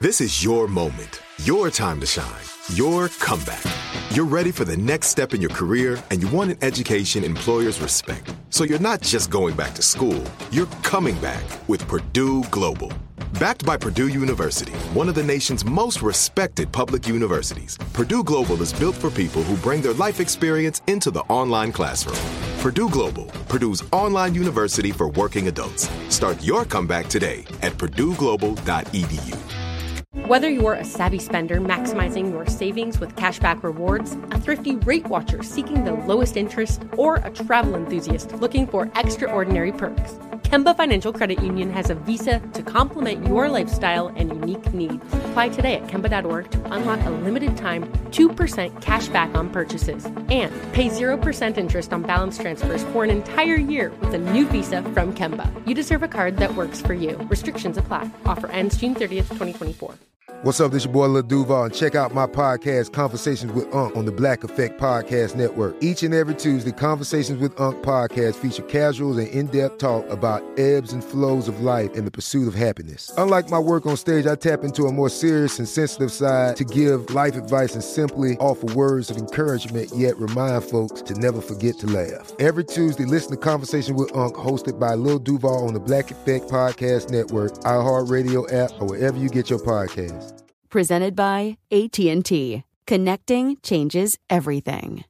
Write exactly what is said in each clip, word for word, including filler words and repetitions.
This is your moment, your time to shine, your comeback. You're ready for the next step in your career, and you want an education employers respect. So you're not just going back to school, you're coming back with Purdue Global. Backed by Purdue University, one of the nation's most respected public universities, Purdue Global is built for people who bring their life experience into the online classroom. Purdue Global, Purdue's online university for working adults. Start your comeback today at purdue global dot e d u. Whether you're a savvy spender maximizing your savings with cashback rewards, a thrifty rate watcher seeking the lowest interest, or a travel enthusiast looking for extraordinary perks, Kemba Financial Credit Union has a visa to complement your lifestyle and unique needs. Apply today at kemba dot org to unlock a limited time two percent cash back on purchases and pay zero percent interest on balance transfers for an entire year with a new visa from Kemba. You deserve a card that works for you. Restrictions apply. Offer ends June thirtieth, twenty twenty-four. What's up, this your boy Lil Duval, and check out my podcast, Conversations with Unc, on the Black Effect Podcast Network. Each and every Tuesday, Conversations with Unc podcast feature casuals and in-depth talk about ebbs and flows of life and the pursuit of happiness. Unlike my work on stage, I tap into a more serious and sensitive side to give life advice and simply offer words of encouragement, yet remind folks to never forget to laugh. Every Tuesday, listen to Conversation with Unc, hosted by Lil Duval on the Black Effect Podcast Network, iHeartRadio app, or wherever you get your podcasts. Presented by A T and T. Connecting changes everything.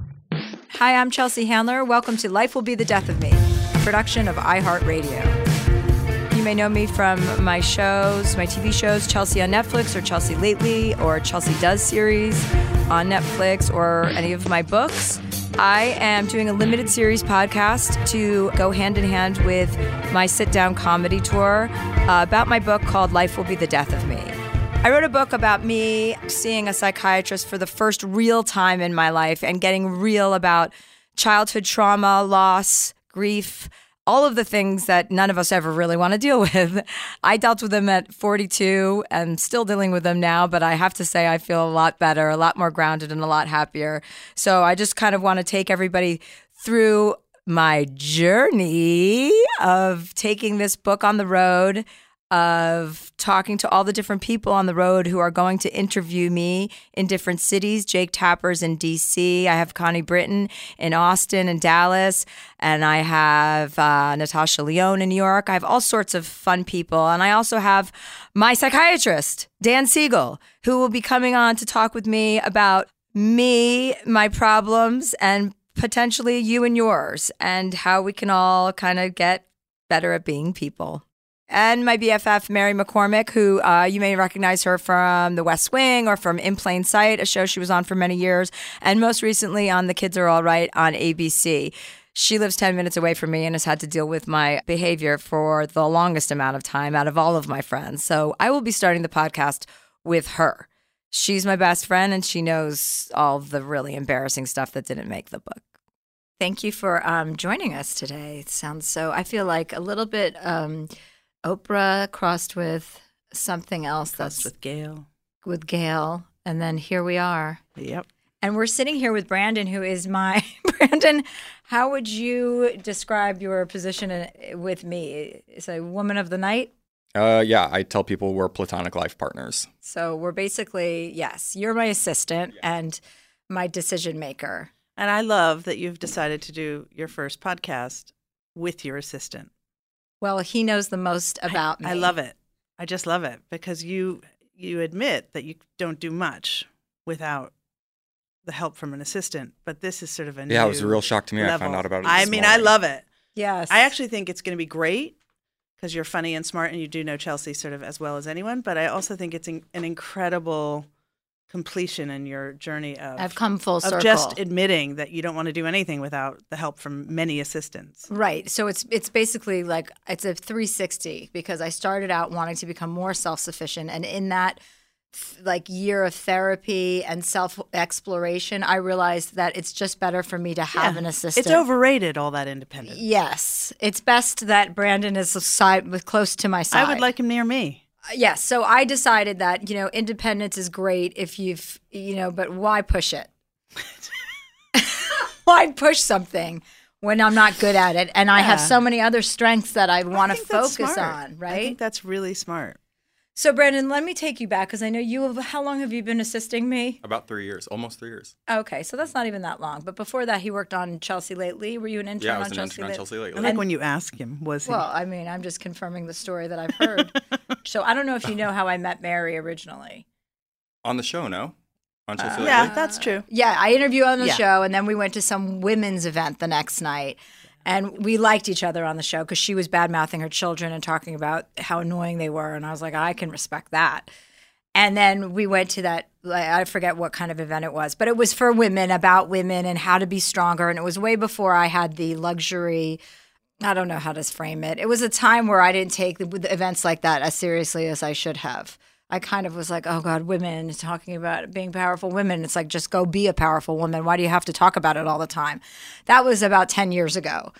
Hi, I'm Chelsea Handler. Welcome to Life Will Be the Death of Me, a production of iHeartRadio. You may know me from my shows, my T V shows, Chelsea on Netflix or Chelsea Lately or Chelsea Does series on Netflix or any of my books. I am doing a limited series podcast to go hand in hand with my sit-down comedy tour uh, about my book called Life Will Be the Death of Me. I wrote a book about me seeing a psychiatrist for the first real time in my life and getting real about childhood trauma, loss, grief, all of the things that none of us ever really want to deal with. I dealt with them at forty-two and still dealing with them now, but I have to say I feel a lot better, a lot more grounded, and a lot happier. So I just kind of want to take everybody through my journey of taking this book on the road, of talking to all the different people on the road who are going to interview me in different cities. Jake Tapper's in D C. I have Connie Britton in Austin and Dallas. And I have uh, Natasha Lyonne in New York. I have all sorts of fun people. And I also have my psychiatrist, Dan Siegel, who will be coming on to talk with me about me, my problems, and potentially you and yours, and how we can all kind of get better at being people. And my B F F, Mary McCormick, who uh, you may recognize her from The West Wing or from In Plain Sight, a show she was on for many years, and most recently on The Kids Are All Right on A B C. She lives ten minutes away from me and has had to deal with my behavior for the longest amount of time out of all of my friends. So I will be starting the podcast with her. She's my best friend, and she knows all the really embarrassing stuff that didn't make the book. Thank you for um, joining us today. It sounds so, I feel like a little bit um, Oprah crossed with something else. Crossed that's with Gail. With Gail. And then here we are. Yep. And we're sitting here with Brandon, who is my, Brandon, how would you describe your position in, with me? Is a woman of the night? Uh, yeah, I tell people we're platonic life partners. So we're basically, yes, you're my assistant yeah. and my decision maker. And I love that you've decided to do your first podcast with your assistant. Well, he knows the most about I, me. I love it. I just love it because you you admit that you don't do much without the help from an assistant. But this is sort of a new Yeah, it was a real shock to me. level. I found out about it this I mean, morning. I love it. Yes. I actually think it's going to be great because you're funny and smart and you do know Chelsea sort of as well as anyone. But I also think it's an incredible completion in your journey of I've come full circle. Of just admitting that you don't want to do anything without the help from many assistants. Right. So it's it's basically like it's a three sixty because I started out wanting to become more self-sufficient, and in that like year of therapy and self-exploration, I realized that it's just better for me to have yeah. an assistant. It's overrated, all that independence. Yes. It's best that Brandon is side with close to my side. I would like him near me. Yes. So I decided that, you know, independence is great if you've, you know, but why push it? Why push something when I'm not good at it? And I yeah. have so many other strengths that I want to think that's focus smart. on, right? I think that's really smart. So, Brandon, let me take you back because I know you have, how long have you been assisting me? About three years, almost three years. Okay, so that's not even that long. But before that, he worked on Chelsea Lately. Were you an intern Yeah, I on was an Chelsea intern on Lately? Chelsea Lately. I like when you ask him, was he? Well, I mean, I'm just confirming the story that I've heard. So I don't know if you know how I met Mary originally. On the show, no? On Chelsea Uh, Lately? yeah, that's true. Yeah, I interviewed on the Yeah. show, and then we went to some women's event the next night. And we liked each other on the show because she was bad-mouthing her children and talking about how annoying they were. And I was like, I can respect that. And then we went to that, like, I forget what kind of event it was, but it was for women, about women and how to be stronger. And it was way before I had the luxury, I don't know how to frame it. It was a time where I didn't take the, the events like that as seriously as I should have. I kind of was like, oh God, women, talking about being powerful women. It's like, just go be a powerful woman. Why do you have to talk about it all the time? That was about ten years ago.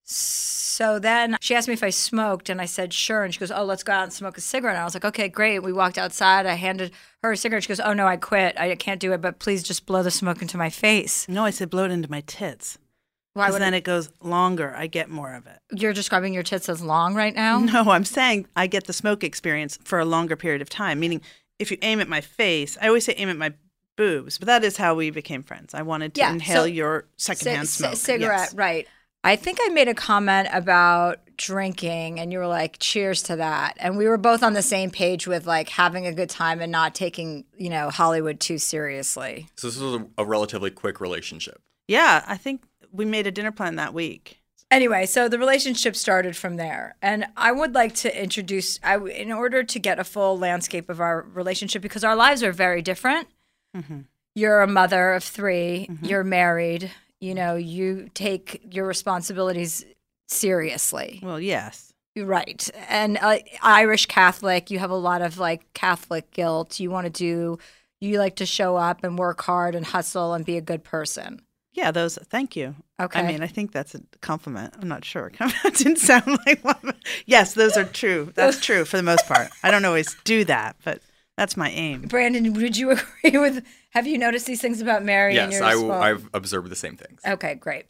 So then she asked me if I smoked, and I said, sure. And she goes, oh, let's go out and smoke a cigarette. And I was like, okay, great. We walked outside. I handed her a cigarette. She goes, oh, no, I quit. I can't do it, but please just blow the smoke into my face. No, I said blow it into my tits. Why Because would then I- it goes longer. I get more of it. You're describing your tits as long right now? No, I'm saying I get the smoke experience for a longer period of time, meaning if you aim at my face, I always say aim at my boobs, but that is how we became friends. I wanted to Yeah, inhale so- your secondhand C- smoke. c- cigarette, Yes. right. I think I made a comment about drinking, and you were like, cheers to that. And we were both on the same page with like having a good time and not taking, you know, Hollywood too seriously. So this was a, a relatively quick relationship. Yeah, I think we made a dinner plan that week. Anyway, so the relationship started from there. And I would like to introduce, I, in order to get a full landscape of our relationship, because our lives are very different. Mm-hmm. You're a mother of three, mm-hmm. You're married, you know, you take your responsibilities seriously. Well, yes. Right. And uh, Irish Catholic, you have a lot of like Catholic guilt. You want to do, you like to show up and work hard and hustle and be a good person. Yeah, those, thank you. Okay. I mean, I think that's a compliment. I'm not sure. That didn't sound like one. Yes, those are true. That's true for the most part. I don't always do that, but that's my aim. Brandon, would you agree with, have you noticed these things about Mary? and Yes, your I, well? I've observed the same things. Okay, great.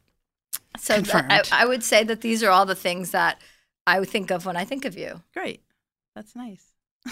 So th- Confirmed. I, I would say that these are all the things that I would think of when I think of you. Great. That's nice.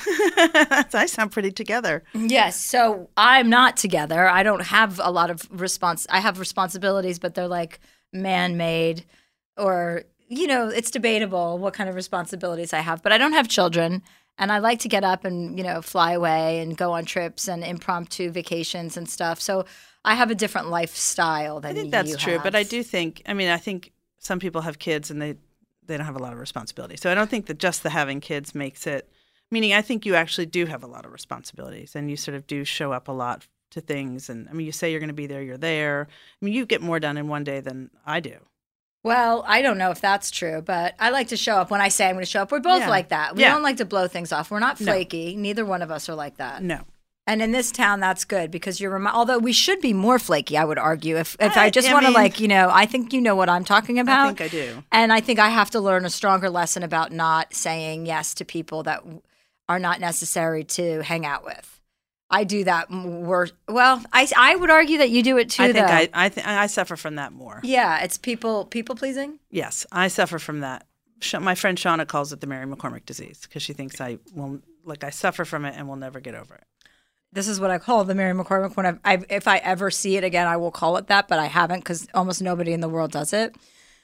That's, I sound pretty together. Yes. So I'm not together. I don't have a lot of response. I have responsibilities, but they're like man-made, or, you know, it's debatable what kind of responsibilities I have. But I don't have children, and I like to get up and, you know, fly away and go on trips and impromptu vacations and stuff. So I have a different lifestyle than I think you that's true, have. but I do think, I mean, I think some people have kids and they, they don't have a lot of responsibility. So I don't think that just the having kids makes it, meaning I think you actually do have a lot of responsibilities and you sort of do show up a lot to things. And I mean, you say you're going to be there, you're there. I mean, you get more done in one day than I do. Well, I don't know if that's true, but I like to show up when I say I'm going to show up. We're both Yeah. like that. We Yeah. don't like to blow things off. We're not No. flaky. Neither one of us are like that. No. And in this town, that's good because you're. Remi- although we should be more flaky, I would argue. If if I, I- just I want to, mean- like, you know, I think you know what I'm talking about. I think I do. And I think I have to learn a stronger lesson about not saying yes to people that w- are not necessary to hang out with. I do that worse. Well, I, I would argue that you do it too. I think though. I I, th- I suffer from that more. Yeah, it's people people pleasing. Yes, I suffer from that. Sh- My friend Shauna calls it the Mary McCormick disease because she thinks I will, like I suffer from it and will never get over it. This is what I call the Mary McCormick. When I, I, if I ever see it again, I will call it that, but I haven't because almost nobody in the world does it.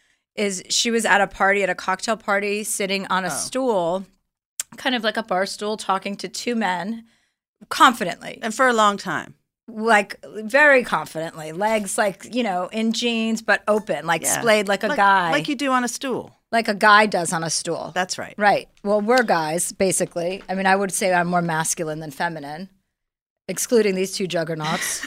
Is she was at a party, at a cocktail party, sitting on a Oh. stool, kind of like a bar stool, talking to two men confidently, And for a long time. like very confidently, legs like, you know, in jeans, but open, like Yeah. splayed like a guy, Like you do on a stool. like a guy does on a stool. That's right. Right. Well, we're guys, basically. I mean, I would say I'm more masculine than feminine, excluding these two juggernauts.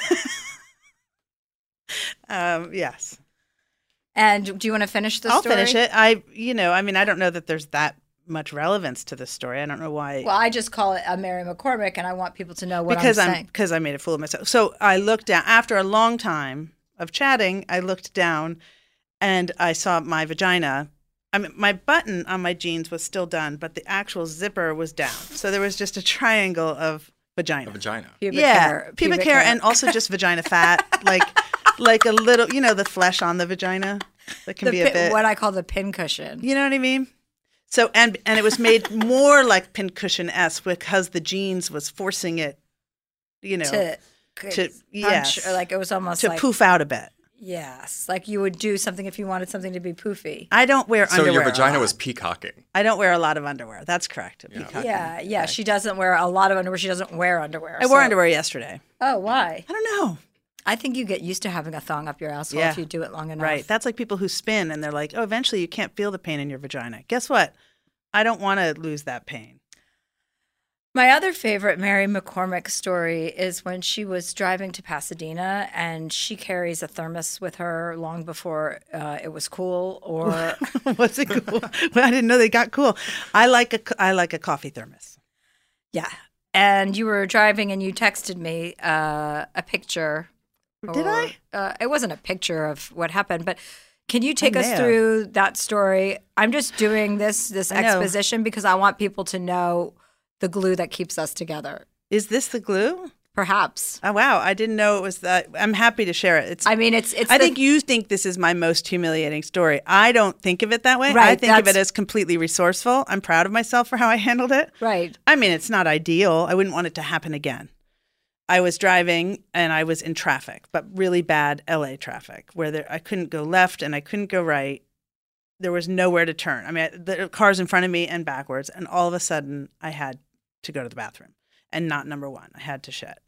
Um, yes. And do you want to finish the I'll story? finish it. I, you know, I mean, I don't know that there's that much relevance to this story. I don't know why. Well, I just call it a Mary McCormick, and I want people to know what because I'm I'm saying. because I made a fool of myself. So I looked down after a long time of chatting. I looked down, and I saw my vagina. I mean, my button on my jeans was still done, but the actual zipper was down. So there was just a triangle of vagina. A vagina. Pubic yeah, hair, pubic, hair, and also just vagina fat, like like a little, you know, the flesh on the vagina that can the be a pin, bit. what I call the pin cushion. You know what I mean? So and and it was made more like pincushion-esque because the jeans was forcing it, you know, to, to punch, yes, or like it was almost to like poof out a bit. Yes, like you would do something if you wanted something to be poofy. I don't wear So underwear. your a vagina lot. was peacocking. I don't wear a lot of underwear. That's correct. Yeah. Peacocking. Yeah, yeah. Right. She doesn't wear a lot of underwear. She doesn't wear underwear. I wore so- underwear yesterday. Oh, why? I don't know. I think you get used to having a thong up your asshole Yeah. if you do it long enough. Right. That's like people who spin and they're like, oh, eventually you can't feel the pain in your vagina. Guess what? I don't want to lose that pain. My other favorite Mary McCormick story is when she was driving to Pasadena and she carries a thermos with her long before uh, it was cool or What's it cool? Well, I didn't know they got cool. I like a, I like a coffee thermos. yeah. And you were driving and you texted me uh, a picture. Did or- I? Uh, it wasn't a picture of what happened, but can you take I us may have. through that story? I'm just doing this this I know. exposition because I want people to know the glue that keeps us together. Is this the glue? Perhaps. Oh, wow. I didn't know it was that. I'm happy to share it. It's. I mean, it's it's. I the- think you think this is my most humiliating story. I don't think of it that way. I Right, think of it that's- as completely resourceful. I'm proud of myself for how I handled it. right. I mean, it's not ideal. I wouldn't want it to happen again. I was driving and I was in traffic, but really bad L A traffic where there, I couldn't go left and I couldn't go right. There was nowhere to turn. I mean, the cars in front of me and backwards. And all of a sudden, I had to go to the bathroom and not number one. I had to shit.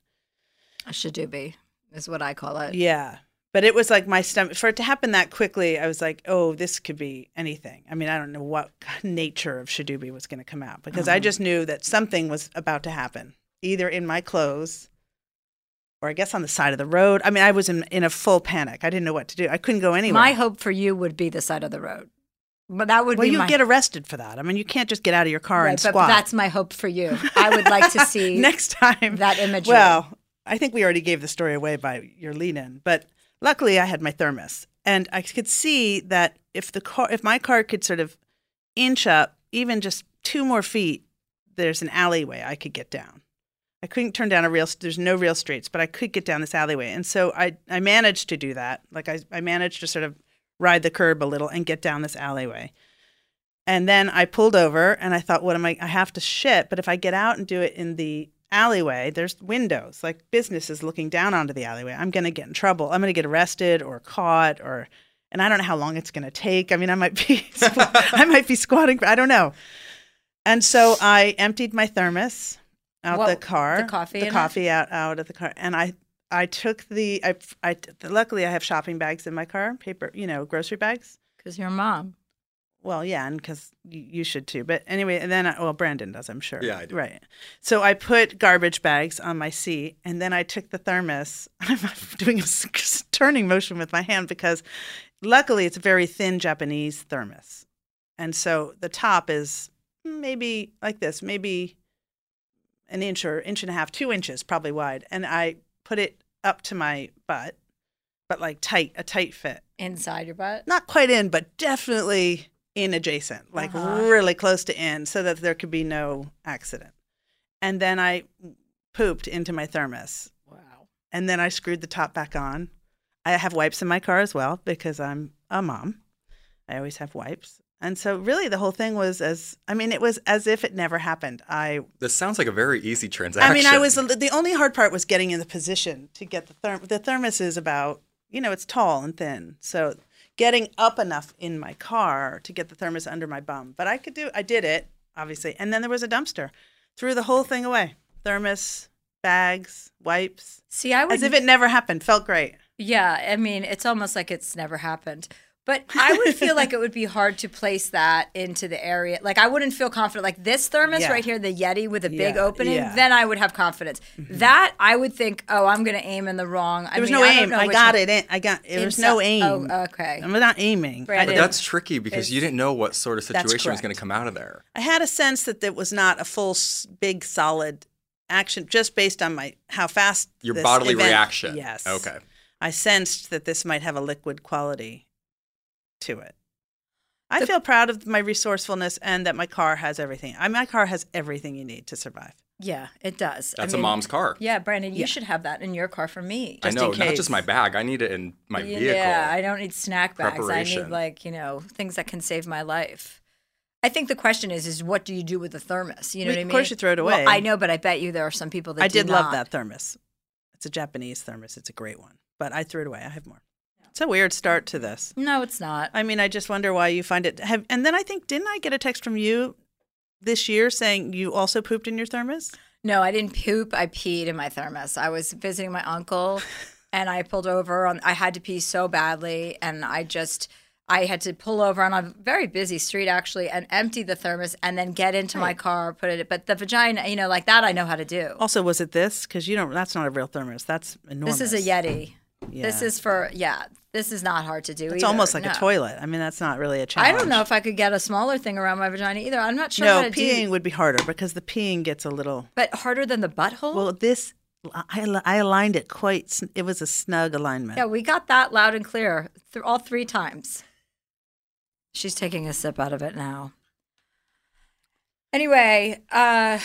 A shadoobie is what I call it. Yeah. But it was like my stomach, for it to happen that quickly, I was like, oh, this could be anything. I mean, I don't know what nature of shadoobie was going to come out because I just knew that something was about to happen, either in my clothes or I guess on the side of the road. I mean, I was in, in a full panic. I didn't know what to do. I couldn't go anywhere. My hope for you would be the side of the road. But that would well, be you my get arrested for that. I mean, you can't just get out of your car right, and but squat. that's my hope for you. I would like to see next time that imagery. Well, I think we already gave the story away by your lead-in, but luckily I had my thermos, and I could see that if the car, if my car could sort of inch up even just two more feet, there's an alleyway I could get down. I couldn't turn down a real. There's no real streets, but I could get down this alleyway, and so I I managed to do that. Like I I managed to sort of ride the curb a little and get down this alleyway. And then I pulled over and I thought, what am I, I have to shit, but if I get out and do it in the alleyway, there's windows, like businesses looking down onto the alleyway. I'm going to get in trouble. I'm going to get arrested or caught or, and I don't know how long it's going to take. I mean, I might be, I might be squatting. I don't know. And so I emptied my thermos out What, the car, the coffee the in it? coffee out, out of the car. And I, I took the, I, I, luckily I have shopping bags in my car, paper, you know, grocery bags. because you're a mom. Well, yeah, and because you should too. But anyway, and then, I, well, Brandon does, I'm sure. Yeah, I do. Right. So I put garbage bags on my seat, and then I took the thermos. I'm doing a s- turning motion with my hand because luckily it's a very thin Japanese thermos. And so the top is maybe like this, maybe an inch or inch and a half, two inches probably wide. And I put it up to my butt, but like tight, a tight fit. Inside your butt? Not quite in, but definitely in adjacent, like Uh-huh. really close to in, so that there could be no accident. And then I pooped into my thermos. Wow. And then I screwed the top back on. I have wipes in my car as well because I'm a mom. I always have wipes. And so really the whole thing was as, I mean, it was as if it never happened. I This sounds like a very easy transaction. I mean, I was, the only hard part was getting in the position to get the thermos. The thermos is about, you know, it's tall and thin. So getting up enough in my car to get the thermos under my bum. But I could do, I did it, obviously. And then there was a dumpster. Threw the whole thing away. Thermos, bags, wipes. See, I would. As if it never happened. Felt great. Yeah, I mean, it's almost like it's never happened. But I would feel like it would be hard to place that into the area. Like, I wouldn't feel confident. Like, this thermos Yeah. right here, the Yeti with a big Yeah, opening, yeah. then I would have confidence. That, I would think, oh, I'm going to aim in the wrong. I There was mean, no I don't aim. know I which got one- it in. I got, there was no Inside- aim. Oh, okay. I'm not aiming. I, Brandon. But that's tricky because you didn't know what sort of That's situation was going correct. to come out of there. I had a sense that it was not a full, s- big, solid action, just based on my how fast Your this bodily event- reaction. Yes. Okay. I sensed that this might have a liquid quality to it. I feel proud of my resourcefulness and that my car has everything. I, my car has everything you need to survive. Yeah, it does. I That's mean, a mom's car. Yeah, Brandon, you Yeah. should have that in your car for me. I just know, in not case. just my bag. I need it in my vehicle. Yeah, I don't need snack bags. I Preparation. need, like, you know, things that can save my life. I think the question is, is what do you do with the thermos? You know Well, what I of mean? course you throw it away. Well, I know, but I bet you there are some people that I do did love not. that thermos. It's a Japanese thermos. It's a great one. But I threw it away. I have more. It's a weird start to this. No, it's not. I mean, I just wonder why you find it. Have, and then I think, didn't I get a text from you this year saying you also pooped in your thermos? No, I didn't poop. I peed in my thermos. I was visiting my uncle, and I pulled over. On, I had to pee so badly, and I just, I had to pull over on a very busy street, actually, and empty the thermos, and then get into my car, put it. But the vagina, you know, like that, I know how to do. Also, was it this? Because you don't. That's not a real thermos. That's enormous. This is a Yeti. Yeah. This is for, yeah, this is not hard to do It's either. almost like No. a toilet. I mean, that's not really a I challenge. don't know if I could get a smaller thing around my vagina either. I'm not sure how No, to peeing do. would be harder because the peeing gets a little. But harder than the butthole? Well, this I, I aligned it quite. sn- It was a snug alignment. Yeah, we got that loud and clear th- all three times. She's taking a sip out of it now. Anyway, uh,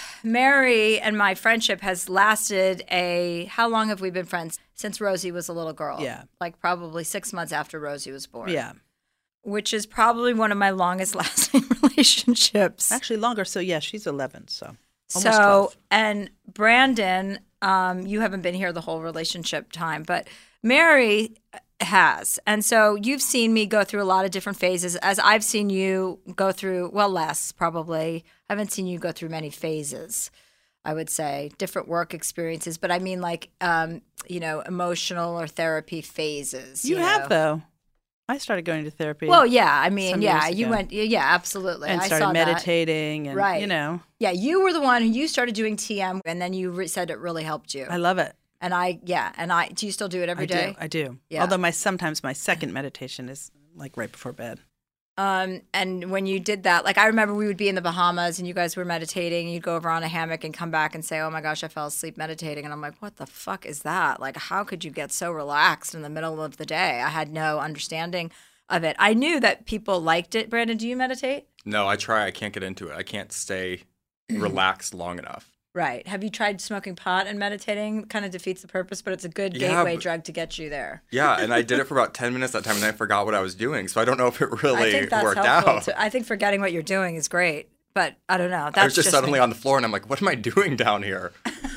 Mary and my friendship has lasted a, how long have we been friends? Since Rosie was a little girl. Yeah. Like probably six months after Rosie was born. Yeah, Which is probably one of my longest lasting relationships. actually longer. So yeah, she's eleven. So almost So, twelve. and Brandon, um, you haven't been here the whole relationship time, but Mary has. And so you've seen me go through a lot of different phases, as I've seen you go through, well, less probably. I haven't seen you go through many phases, I would say, different work experiences. But I mean, like, um, you know, emotional or therapy phases. You know? have though. I started going to therapy. Well, yeah. I mean, some yeah, years you ago. went, yeah, absolutely. and I started saw that. meditating, and Right. you know, Yeah, you were the one who you started doing T M, and then you re- said it really helped you. I love it. And I, yeah, and I, do you still do it every I day? do. I do. Yeah. Although my sometimes my second meditation is like right before bed. Um, and when you did that, like I remember we would be in the Bahamas and you guys were meditating. You'd go over on a hammock and come back and say, "Oh my gosh, I fell asleep meditating." And I'm like, "What the fuck is that? Like, how could you get so relaxed in the middle of the day?" I had no understanding of it. I knew that people liked it. Brandon, do you meditate? No, I try. I can't get into it. I can't stay relaxed long enough. Right. Have you tried smoking pot and meditating? Kind of defeats the purpose, but it's a good Yeah, gateway but- drug to get you there. Yeah, and I did it for about ten minutes that time, and I forgot what I was doing. So I don't know if it I really think that's worked helpful. out. To, I think forgetting what you're doing is great, but I don't know. That's I was just, suddenly me. on the floor, and I'm like, "What am I doing down here?"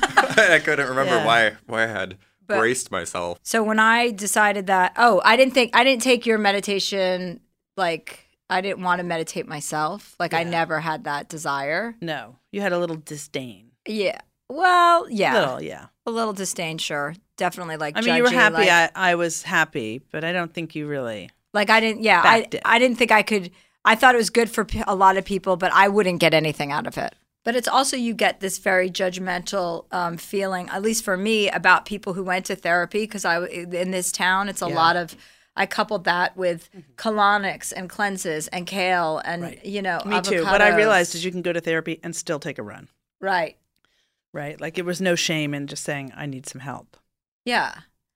I couldn't remember Yeah. why why I had But- braced myself. So when I decided that, oh, I didn't think I didn't take your meditation like I didn't want to meditate myself. Like I never had that desire. No, you had a little disdain. Yeah. Well, yeah. Little, yeah. A little disdain, sure. Definitely like I mean, you were judgy, happy. Like, I, I was happy, but I don't think you really. like I didn't yeah, I backed it. I didn't think I could I thought it was good for p- a lot of people, but I wouldn't get anything out of it. But it's also you get this very judgmental um, feeling, at least for me, about people who went to therapy because I in this town, it's a Yeah. lot of. I coupled that with colonics and cleanses and kale and Right. you know Me too. What I avocados. realized is you can go to therapy and still take a run, right, right? Like it was no shame in just saying I need some help. yeah.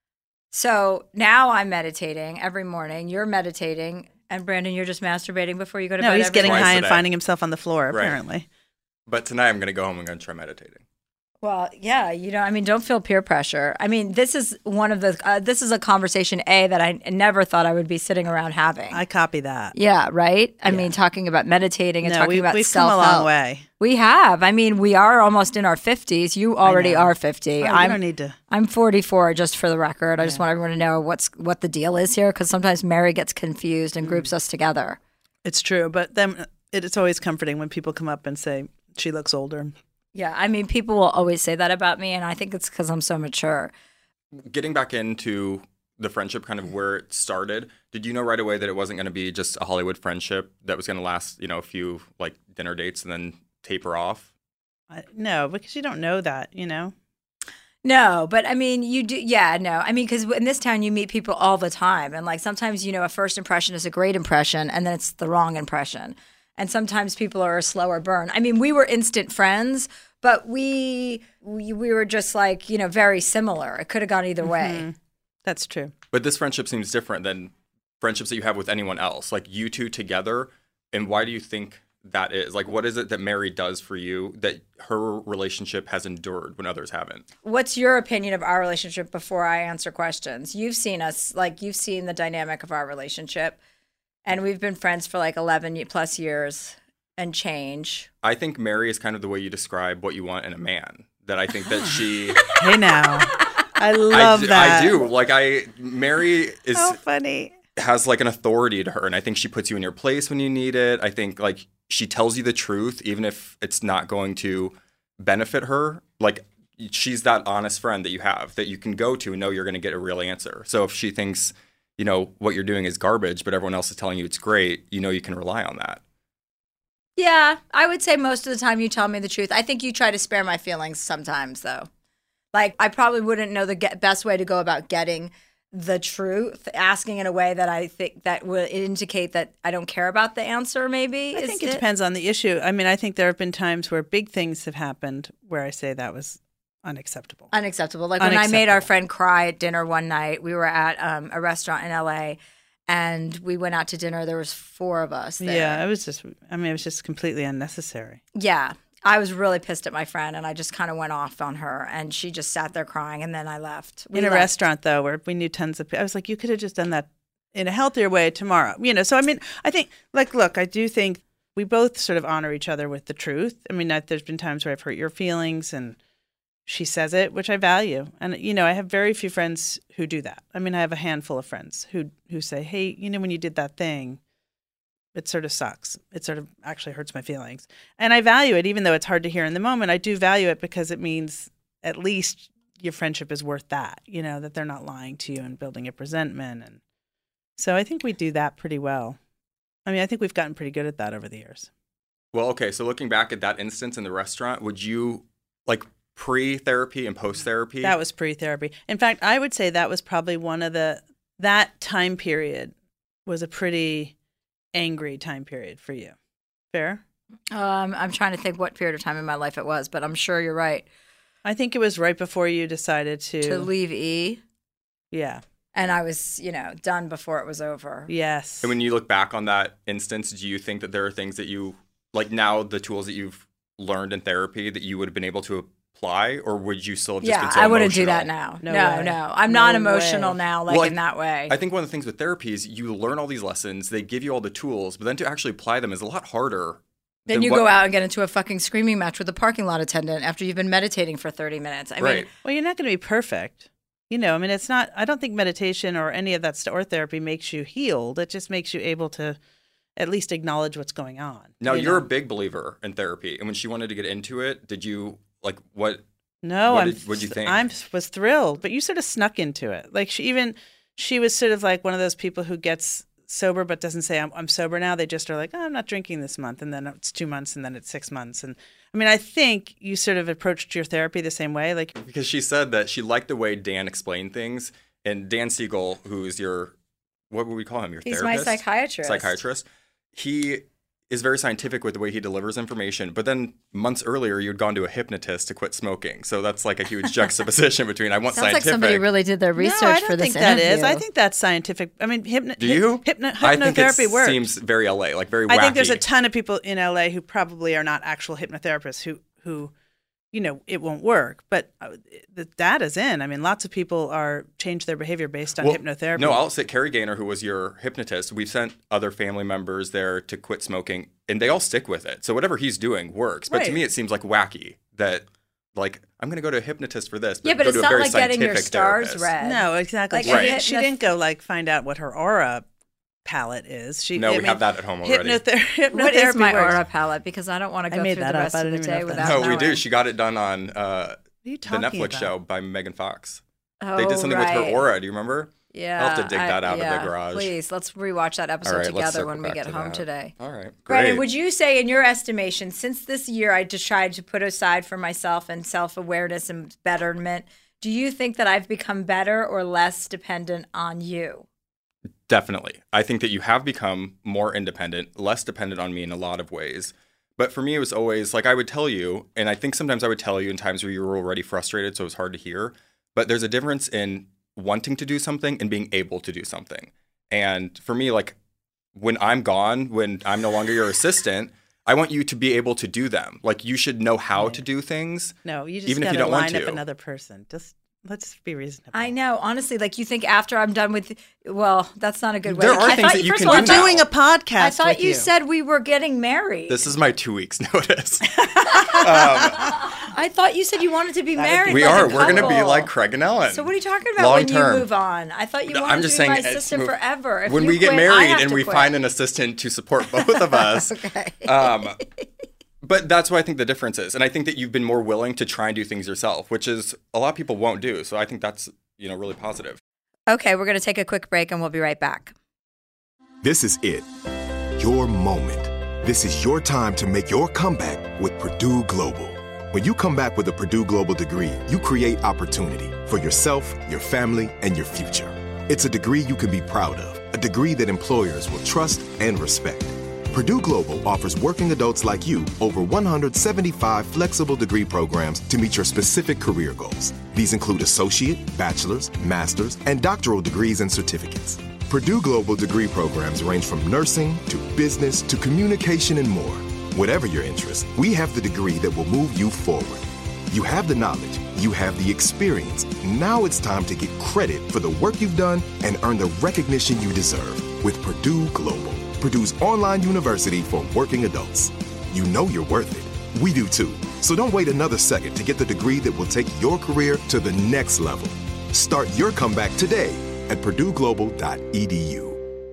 So now I'm meditating every morning. You're meditating, and Brandon, you're just masturbating before you go to No, bed. he's every getting Twice night? high a and day. finding himself on the floor. Right. Apparently, But tonight I'm gonna go home and gonna try meditating. Well, yeah, you know, I mean, don't feel peer pressure. I mean, this is one of the, uh, this is a conversation, A, that I never thought I would be sitting around having. I copy that. yeah, right? I mean, talking about meditating and No, talking we, about we've come a self-help. long way. We have. I mean, we are almost in our fifties. You already know. are fifty. Oh, you I'm, don't need to. I'm forty-four, just for the record. I just want everyone to know what's what the deal is here, because sometimes Mary gets confused and groups us together. It's true, but then it's always comforting when people come up and say she looks older. Yeah, I mean, people will always say that about me, and I think it's because I'm so mature. Getting back into the friendship, kind of where it started, did you know right away that it wasn't going to be just a Hollywood friendship that was going to last, you know, a few like dinner dates and then taper off? I, no, because you don't know that, you know. No, but I mean, you do. Yeah, no. I mean, because in this town, you meet people all the time. And like sometimes, you know, a first impression is a great impression and then it's the wrong impression. And sometimes people are a slower burn. I mean, we were instant friends, but we we, we were just like, you know, very similar. It could have gone either way. That's true. But this friendship seems different than friendships that you have with anyone else. Like you two together. And why do you think that is? Like, what is it that Mary does for you that her relationship has endured when others haven't? What's your opinion of our relationship before I answer questions? You've seen us, like, you've seen the dynamic of our relationship. And we've been friends for like eleven plus years. and change. I think Mary is kind of the way you describe what you want in a man. That I think that she. Hey now, I love I do, that. I do. Like I, Mary is so funny. Has like an authority to her, and I think she puts you in your place when you need it. I think like she tells you the truth, even if it's not going to benefit her. Like she's that honest friend that you have that you can go to and know you're going to get a real answer. So if she thinks, you know, what you're doing is garbage, but everyone else is telling you it's great, you know, you can rely on that. Yeah, I would say most of the time you tell me the truth. I think you try to spare my feelings sometimes, though. Like, I probably wouldn't know the get- best way to go about getting the truth, asking in a way that I think that would indicate that I don't care about the answer, maybe. I Is think it, it depends on the issue. I mean, I think there have been times where big things have happened where I say that was unacceptable. Unacceptable. Like when I made Unacceptable. our friend cry at dinner one night, we were at um, a restaurant in L A, and we went out to dinner. There was four of us there. Yeah, it was just, I mean, it was just completely unnecessary. Yeah. I was really pissed at my friend, and I just kind of went off on her, and she just sat there crying, and then I left. We in a left. restaurant, though, where we knew tons of people, I was like, you could have just done that in a healthier way tomorrow. You know, so I mean, I think, like, look, I do think we both sort of honor each other with the truth. I mean, that there's been times where I've hurt your feelings, and she says it, which I value. And, you know, I have very few friends who do that. I mean, I have a handful of friends who who say, hey, you know, when you did that thing, it sort of sucks. It sort of actually hurts my feelings. And I value it, even though it's hard to hear in the moment. I do value it because it means at least your friendship is worth that, you know, that they're not lying to you and building up resentment. And so I think we do that pretty well. I mean, I think we've gotten pretty good at that over the years. Well, okay. So looking back at that instance in the restaurant, would you like pre-therapy and post-therapy? That was pre-therapy. In fact, I would say that was probably one of the, that time period was a pretty angry time period for you. Fair? Um, I'm trying to think what period of time in my life it was, but I'm sure you're right. I think it was right before you decided to... To leave E. Yeah. And I was, you know, done before it was over. Yes. And when you look back on that instance, do you think that there are things that you, like now the tools that you've learned in therapy that you would have been able to apply, or would you still have just yeah, been so I wouldn't emotional? do that now. No No, way. no. I'm No not emotional way. now, like Well, I- in that way. I think one of the things with therapy is you learn all these lessons, they give you all the tools, but then to actually apply them is a lot harder. Then than you what- go out and get into a fucking screaming match with a parking lot attendant after you've been meditating for thirty minutes. I Right. mean, Well, you're not going to be perfect. You know, I mean, it's not, I don't think meditation or any of that stuff or therapy makes you healed. It just makes you able to at least acknowledge what's going on. Now, you you're know? a big believer in therapy, and when she wanted to get into it, did you, like, what? No, What I'm, did- what'd you think? I was thrilled, but you sort of snuck into it. Like she even, she was sort of like one of those people who gets sober but doesn't say I'm, I'm sober now. They just are like, oh, I'm not drinking this month, and then it's two months, and then it's six months. And I mean, I think you sort of approached your therapy the same way. Like, Because she said that she liked the way Dan explained things, and Dan Siegel, who's your, what would we call him, your He's my therapist? psychiatrist. Psychiatrist. He is very scientific with the way he delivers information, but then months earlier you'd gone to a hypnotist to quit smoking. So that's like a huge juxtaposition between I want sounds like scientific. somebody really did their research no, I don't for this think that interview. is. I think that's scientific. I mean, hypno- Do you? hypno- I think hypnotherapy it works. seems very L A, like very wacky. I think there's a ton of people in L A who probably are not actual hypnotherapists who, who, you know, it won't work. But uh, the data's in. I mean, lots of people are change their behavior based on Well, hypnotherapy. No, I'll say Carrie Gaynor, who was your hypnotist, we've sent other family members there to quit smoking, and they all stick with it. So whatever he's doing works. But to Right. me, it seems like wacky that, like, I'm going to go to a hypnotist for this. But Yeah, but go it's to a not very like getting your scientific stars therapist. read. No, exactly. Like, She, Right. didn't, she hypnoth- didn't go like find out what her aura palette is. She, No, I we mean, have that at home already. hypnother- hypnotherapy What is my works. aura palette? Because I don't want to I go made through that the up. rest I of don't the even know day if without that's- No, we knowing. do. She got it done on uh, What are you the talking Netflix about? show by Megan Fox. Oh, They did something with right. her aura. Do you remember? Yeah, I'll have to dig I- that out of the yeah. garage. Please, let's rewatch that episode All right, let's together circle when we back get to home that. today. All right, Brandon, great. would you say, in your estimation, since this year I decided to put aside for myself and self-awareness and betterment, do you think that I've become better or less dependent on you? Definitely. I think that you have become more independent, less dependent on me in a lot of ways. But for me, it was always like I would tell you, and I think sometimes I would tell you in times where you were already frustrated, so it was hard to hear. But there's a difference in wanting to do something and being able to do something. And for me, like when I'm gone, when I'm no longer your assistant, I want you to be able to do them. Like you should know how to do things. No, you just even if gotta you don't line want up to. another person. Just let's be reasonable. I know. Honestly, like you think after I'm done with, well, that's not a good way. There are I things thought, that you first can of all, do I now. thought- Doing a podcast. I thought with you, you said we were getting married. This is my two weeks notice. um, I thought you said you wanted to be married. we like are. a We're going to be couple. like Craig and Ellen. So what are you talking about Long when term. you move on? I thought you No, wanted I'm just to be my saying, it's assistant move- forever. If when you we get quit, I married have and to we quit. find an assistant to support both of us. Okay. Um, but that's what I think the difference is. And I think that you've been more willing to try and do things yourself, which is a lot of people won't do. So I think that's, you know, really positive. Okay, we're going to take a quick break and we'll be right back. This is it. Your moment. This is your time to make your comeback with Purdue Global. When you come back with a Purdue Global degree, you create opportunity for yourself, your family, and your future. It's a degree you can be proud of, a degree that employers will trust and respect. Purdue Global offers working adults like you over one hundred seventy-five flexible degree programs to meet your specific career goals. These include associate, bachelor's, master's, and doctoral degrees and certificates. Purdue Global degree programs range from nursing to business to communication and more. Whatever your interest, we have the degree that will move you forward. You have the knowledge, you have the experience. Now it's time to get credit for the work you've done and earn the recognition you deserve with Purdue Global, Purdue's online university for working adults. You know you're worth it. We do too. So don't wait another second to get the degree that will take your career to the next level. Start your comeback today at purdue global dot e d u.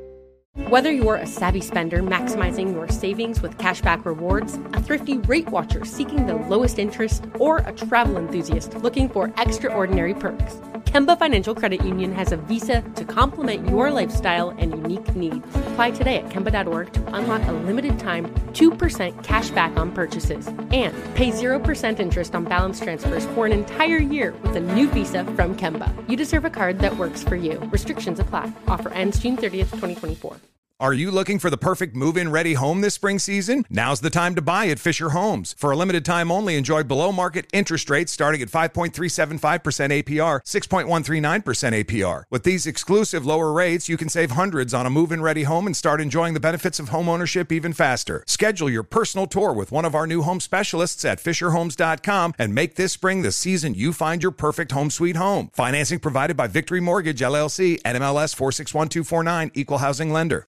Whether you're a savvy spender maximizing your savings with cashback rewards, a thrifty rate watcher seeking the lowest interest, or a travel enthusiast looking for extraordinary perks, Kemba Financial Credit Union has a visa to complement your lifestyle and unique needs. Apply today at kemba dot org to unlock a limited time two percent cash back on purchases and pay zero percent interest on balance transfers for an entire year with a new visa from Kemba. You deserve a card that works for you. Restrictions apply. Offer ends June thirtieth, twenty twenty-four. Are you looking for the perfect move-in ready home this spring season? Now's the time to buy at Fisher Homes. For a limited time only, enjoy below market interest rates starting at five point three seven five percent A P R, six point one three nine percent A P R. With these exclusive lower rates, you can save hundreds on a move-in ready home and start enjoying the benefits of home ownership even faster. Schedule your personal tour with one of our new home specialists at fisher homes dot com and make this spring the season you find your perfect home sweet home. Financing provided by Victory Mortgage, L L C, N M L S four six one two four nine, Equal Housing Lender.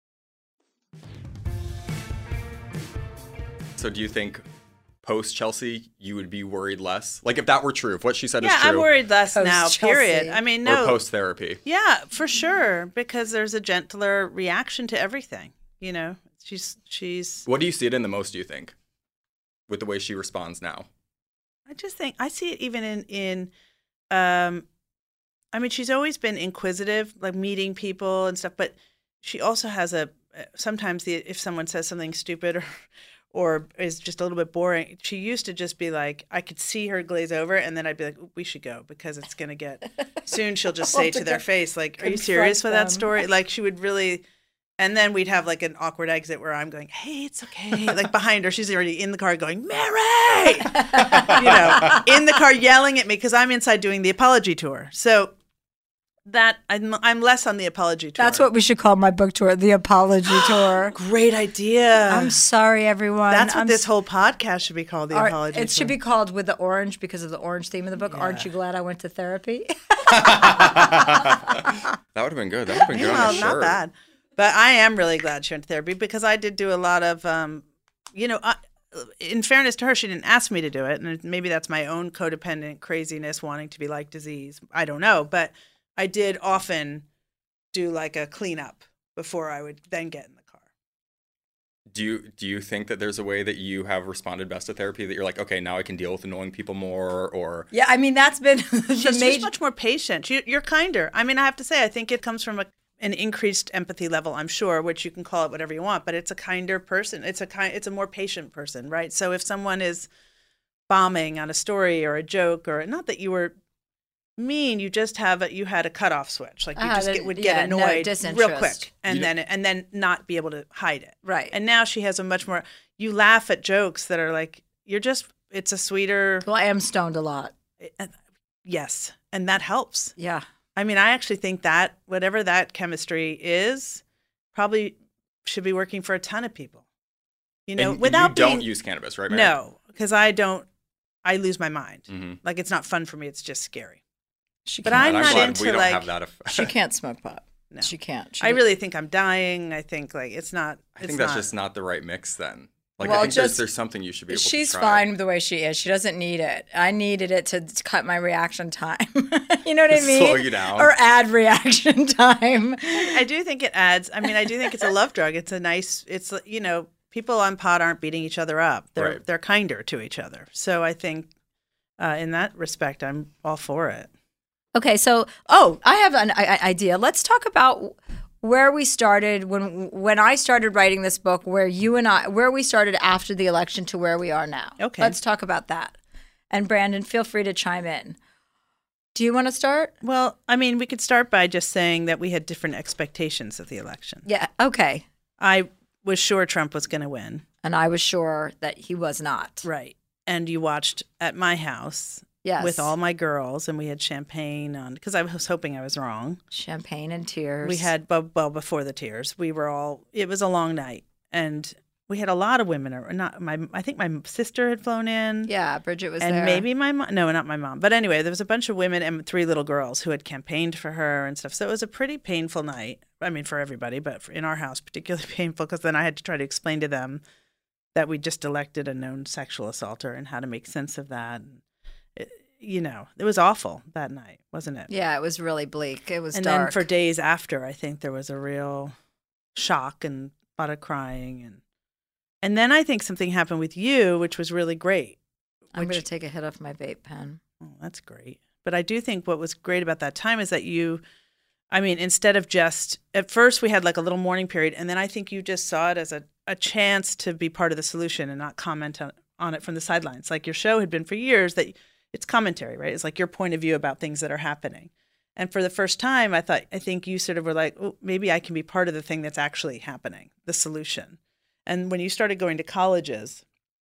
So do you think post Chelsea you would be worried less? Like if that were true, if what she said yeah, is true. I'm worried less now, Post-Chelsea. period. I mean, no. Or post therapy. Yeah, for sure, because there's a gentler reaction to everything. You know, she's she's. What do you see it in the most, do you think, with the way she responds now? I just think I see it even in in. Um, I mean, she's always been inquisitive, like meeting people and stuff. But she also has a sometimes the if someone says something stupid or. or is just a little bit boring. She used to just be like, I could see her glaze over, and then I'd be like, we should go because it's going to get, soon she'll just say to their face, like, are you serious with that story? Like, she would really, and then we'd have like an awkward exit where I'm going, hey, it's okay. Like behind her, she's already in the car going, Mary! You know, in the car yelling at me because I'm inside doing the apology tour. So that I'm, I'm less on the apology tour. That's what we should call my book tour, the apology tour. Great idea. I'm sorry, everyone. That's what I'm this s- whole podcast should be called, the Ar- apology It tour. should be called With the Orange because of the orange theme of the book. Yeah. Aren't you glad I went to therapy? That would have been good. That would have been good Well, on a not shirt. bad. But I am really glad she went to therapy because I did do a lot of, um, you know, I, in fairness to her, she didn't ask me to do it. And maybe that's my own codependent craziness wanting to be like disease. I don't know. But I did often do like a cleanup before I would then get in the car. Do you do you think that there's a way that you have responded best to therapy that you're like, okay, now I can deal with annoying people more, or Yeah, I mean, that's been the She's just major. much more patient. She, you're kinder. I mean, I have to say, I think it comes from a, an increased empathy level, I'm sure, which you can call it whatever you want, but it's a kinder person. It's a kind, it's a more patient person, right? So if someone is bombing on a story or a joke, or not that you were mean, you just have a, you had a cutoff switch, like you Ah, just the- get, would yeah, get no annoyed real disinterest. quick, and You- then and then not be able to hide it, Right. And now she has a much more. You laugh at jokes that are like you're just. It's a sweeter. Well, I am stoned a lot. Yes, and that helps. Yeah. I mean, I actually think that whatever that chemistry is, probably should be working for a ton of people. You know, and, and without you don't being, use cannabis, right? Mary? no, because I don't. I lose my mind. Mhm. Like it's not fun for me. It's just scary. She But can't. I'm And not glad into we don't like. have that effect. She can't smoke pot. No. She can't. She I really think I'm dying. I think like it's not. I it's think that's not- just not the right mix then. Like Well, I think there's, just- there's something you should be able She's to try. fine the way she is. She doesn't need it. I needed it to to cut my reaction time. You know what I To mean? slow you down. Or add reaction time. I do think it adds. I mean, I do think it's a love drug. It's a nice. It's you know, people on pot aren't beating each other up. They're Right. they're kinder to each other. So I think, uh, in that respect, I'm all for it. Okay, so oh, I have an I- I- idea. Let's talk about where we started when when I started writing this book. Where you and I, where we started after the election to where we are now. Okay. Let's talk about that. And Brandon, feel free to chime in. Do you want to start? Well, I mean, we could start by just saying that we had different expectations of the election. Yeah. Okay. I was sure Trump was going to win. And I was sure that he was not. Right. And you watched at my house Yes. with all my girls, and we had champagne on because I was hoping I was wrong. Champagne and tears. We had well, well before the tears. We were all. It was a long night, and we had a lot of women. Or not my. I think my sister had flown in. Yeah, Bridget was and there. maybe my mom. No, not my mom. But anyway, there was a bunch of women and three little girls who had campaigned for her and stuff. So it was a pretty painful night. I mean, for everybody, but for, in our house, particularly painful because then I had to try to explain to them that we just elected a known sexual assaulter and how to make sense of that. And it, you know, it was awful that night, wasn't it? Yeah, it was really bleak. It was and dark. then for days after, I think there was a real shock and a lot of crying. And and then I think something happened with you, which was really great. I'm which- going to take a hit off my vape pen. Oh, that's great. But I do think what was great about that time is that you, I mean, instead of just, at first we had like a little mourning period, and then I think you just saw it as a, a chance to be part of the solution and not comment on, on it from the sidelines. Like your show had been for years that it's commentary, right? It's like your point of view about things that are happening. And for the first time, I thought, I think you sort of were like, oh, maybe I can be part of the thing that's actually happening, the solution. And when you started going to colleges,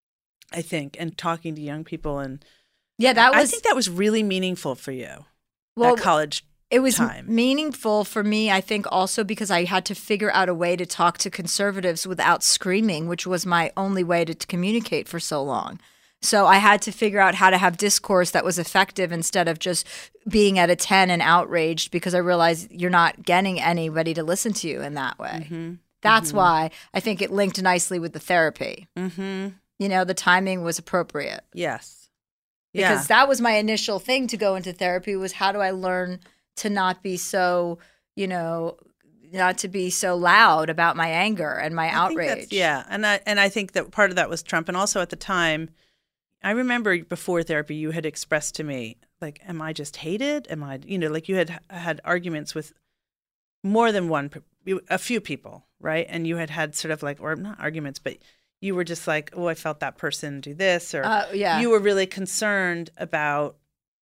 I think, and talking to young people, and Yeah, that was. I think that was really meaningful for you. well, that college It was time. meaningful for me, I think, also because I had to figure out a way to talk to conservatives without screaming, which was my only way to, to communicate for so long. So I had to figure out how to have discourse that was effective instead of just being at a ten and outraged, because I realized you're not getting anybody to listen to you in that way. Mm-hmm. That's Mhm. why I think it linked nicely with the therapy. Mm-hmm. You know, the timing was appropriate. Yes. Because Yeah. that was my initial thing to go into therapy, was how do I learn to not be so, you know, not to be so loud about my anger and my I think that's- outrage. Yeah, and I and I think that part of that was Trump, and also at the time, I remember before therapy, you had expressed to me like, "Am I just hated? Am I, you know, like you had had arguments with more than one, pe- a few people, right? And you had had sort of like, or not arguments, but you were just like, oh, I felt that person do this, or Uh, yeah. you were really concerned about.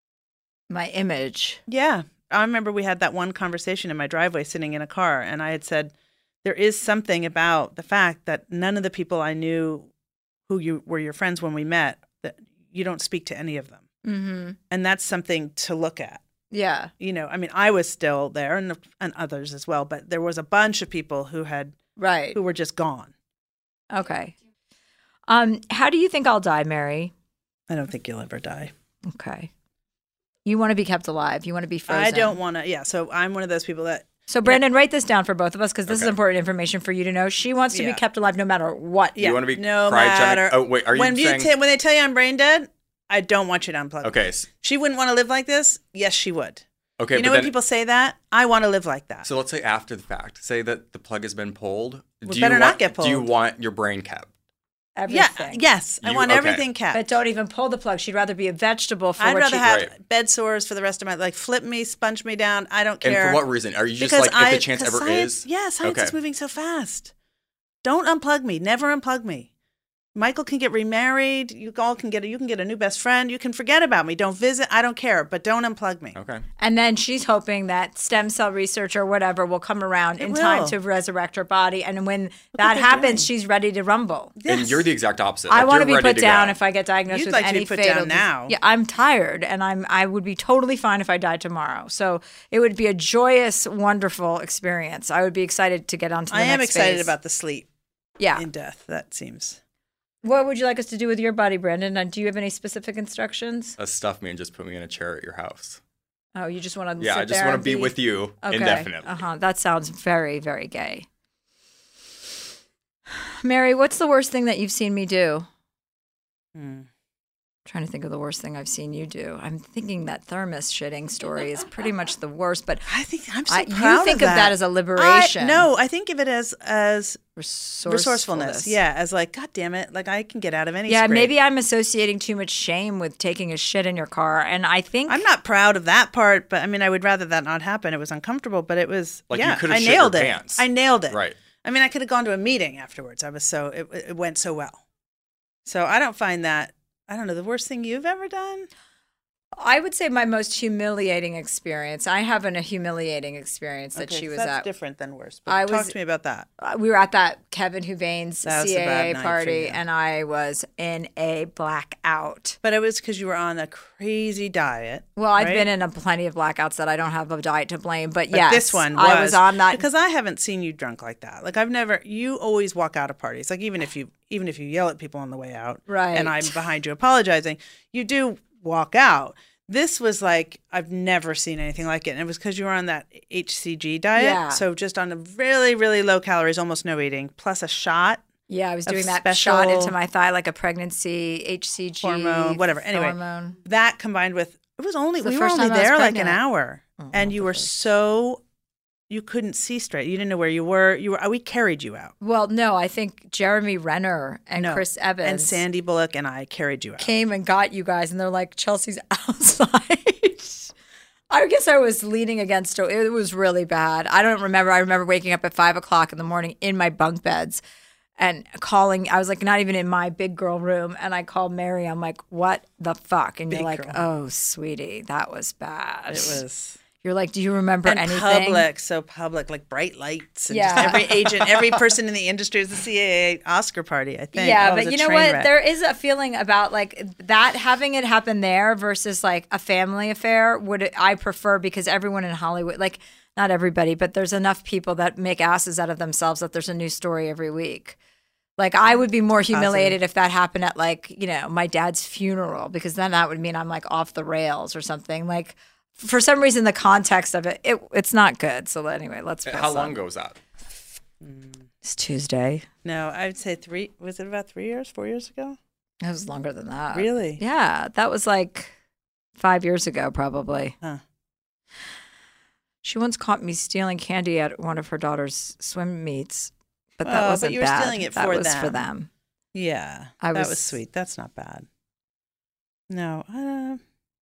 My image. Yeah. I remember we had that one conversation in my driveway sitting in a car, and I had said, there is something about the fact that none of the people I knew who you were your friends when we met, that you don't speak to any of them. Mm-hmm. And that's something to look at. Yeah. You know, I mean, I was still there and, and others as well, but there was a bunch of people who had, Right. who were just gone. Okay. Um, how do you think I'll die, Mary? I don't think you'll ever die. Okay. You want to be kept alive. You want to be frozen. I don't want to. Yeah. So I'm one of those people that, So, Brandon, write this down for both of us, because this is Okay. important information for you to know. She wants to Yeah. be kept alive no matter what. yeah, You wanna be no cryogenic- matter. Oh, wait, are you when saying- ta- when they tell you I'm brain dead, I don't want you to unplug. Okay. me. s- She wouldn't want to live like this. Yes, she would. Okay. you know but when then, people say that? I want to live like that. so let's say after the fact, say that the plug has been pulled. We do better you not want, get Do you pulled. want your brain kept? yeah, Everything. yes, I You- want okay. everything kept. But don't even pull the plug. She'd rather be a vegetable for I'd what rather she... have Right. bed sores for the rest of my like flip me, sponge me down. I don't And care. for what reason? Are you just because like, I, if the chance 'cause ever science, is? yeah, science is Okay. moving so fast. Don't unplug me. Never unplug me. Michael can get remarried. You all can get a, you can get a new best friend. You can forget about me. Don't visit. I don't care. But don't unplug me. Okay. And then she's hoping that stem cell research or whatever will come around It in time will. to resurrect her body. And when what that they're happens, doing. she's ready to rumble. Yes. And you're the exact opposite. I Like, want to you're be ready put down go. if I get diagnosed You'd with like to be any put fatal down disease. now. Yeah, I'm tired, and I'm I would be totally fine if I died tomorrow. So it would be a joyous, wonderful experience. I would be excited to get on to the I am next excited phase. about the sleep Yeah. in death. That seems. What would you like us to do with your body, Brandon? And do you have any specific instructions? Uh, stuff me and just put me in a chair at your house. Oh, you just want to Yeah, sit I just there want and to be with you okay. indefinitely. Uh-huh. That sounds very, very gay. Mary, what's the worst thing that you've seen me do? Hmm. Trying to think of the worst thing I've seen you do. I'm thinking that thermos shitting story is pretty much the worst, but I think I'm so I, proud you think of of that. that as a liberation. I, no, I think of it as as resourcefulness. resourcefulness. Yeah, as like, God damn it, like I can get out of any. Yeah, scrape. maybe I'm associating too much shame with taking a shit in your car, and I think I'm not proud of that part, but I mean, I would rather that not happen. It was uncomfortable, but it was Like, yeah, you could've I shit your nailed it. pants. I nailed it. Right. I mean, I could have gone to a meeting afterwards. I was so it, it went so well. So I don't find that. I don't know, the worst thing you've ever done? I would say my most humiliating experience. I have an, a humiliating experience that Okay, she so was that's at. different than worse. But I talk was- to me about that. Uh, We were at that Kevin Huvane's That was a bad C A A night for party, you. and I was in a blackout. But it was because you were on a crazy diet. Well, I've right? been in a plenty of blackouts that I don't have a diet to blame, but, But yes, this one was, I was on that. because I haven't seen you drunk like that. Like I've never. You always walk out of parties. Like even if you even if you yell at people on the way out, Right. And I'm behind you apologizing, you do walk out. This was like I've never seen anything like it, and it was because you were on that H C G diet. Yeah. So just on a really really low calories, almost no eating, plus a shot. Yeah, I was of doing that special shot into my thigh like a pregnancy H C G hormone, whatever. Anyway, hormone. that combined with it was only It's the we were first only time I was there like an pregnant. hour, Oh, and not you the were first. so you couldn't see straight. You didn't know where you were. You were we carried you out. Well, no, I think Jeremy Renner and No. Chris Evans and Sandy Bullock and I carried you out. came and got you guys, and they're like, Chelsea's outside. I guess I was leaning against it. It was really bad. I don't remember. I remember waking up at five o'clock in the morning in my bunk beds and calling. I was like, not even in my big girl room. And I called Mary. I'm like, what the fuck? And Big you're like, girl. oh, sweetie, that was bad. It was You're like, do you remember and anything? public, so public, like bright lights. And Yeah. just every agent, every person in the industry is the C A A Oscar party. I think. Yeah, Oh, it was but a you know train what? wreck. There is a feeling about like that having it happen there versus like a family affair. Would I prefer because everyone in Hollywood, like not everybody, but there's enough people that make asses out of themselves that there's a new story every week. Like I would be more humiliated if that happened at like you know my dad's funeral because then that would mean I'm like off the rails or something. Like for some reason the context of it, it it's not good. So anyway, let's. How press long on. ago was that? It's Tuesday. No, I would say three. Was it about three years, four years ago? It was longer than that. Really? Yeah, that was like five years ago, probably. Huh. She once caught me stealing candy at one of her daughter's swim meets, but that Oh, but wasn't you were bad. stealing it that for was for them. them. Yeah, I that was- was sweet. That's not bad. No, uh,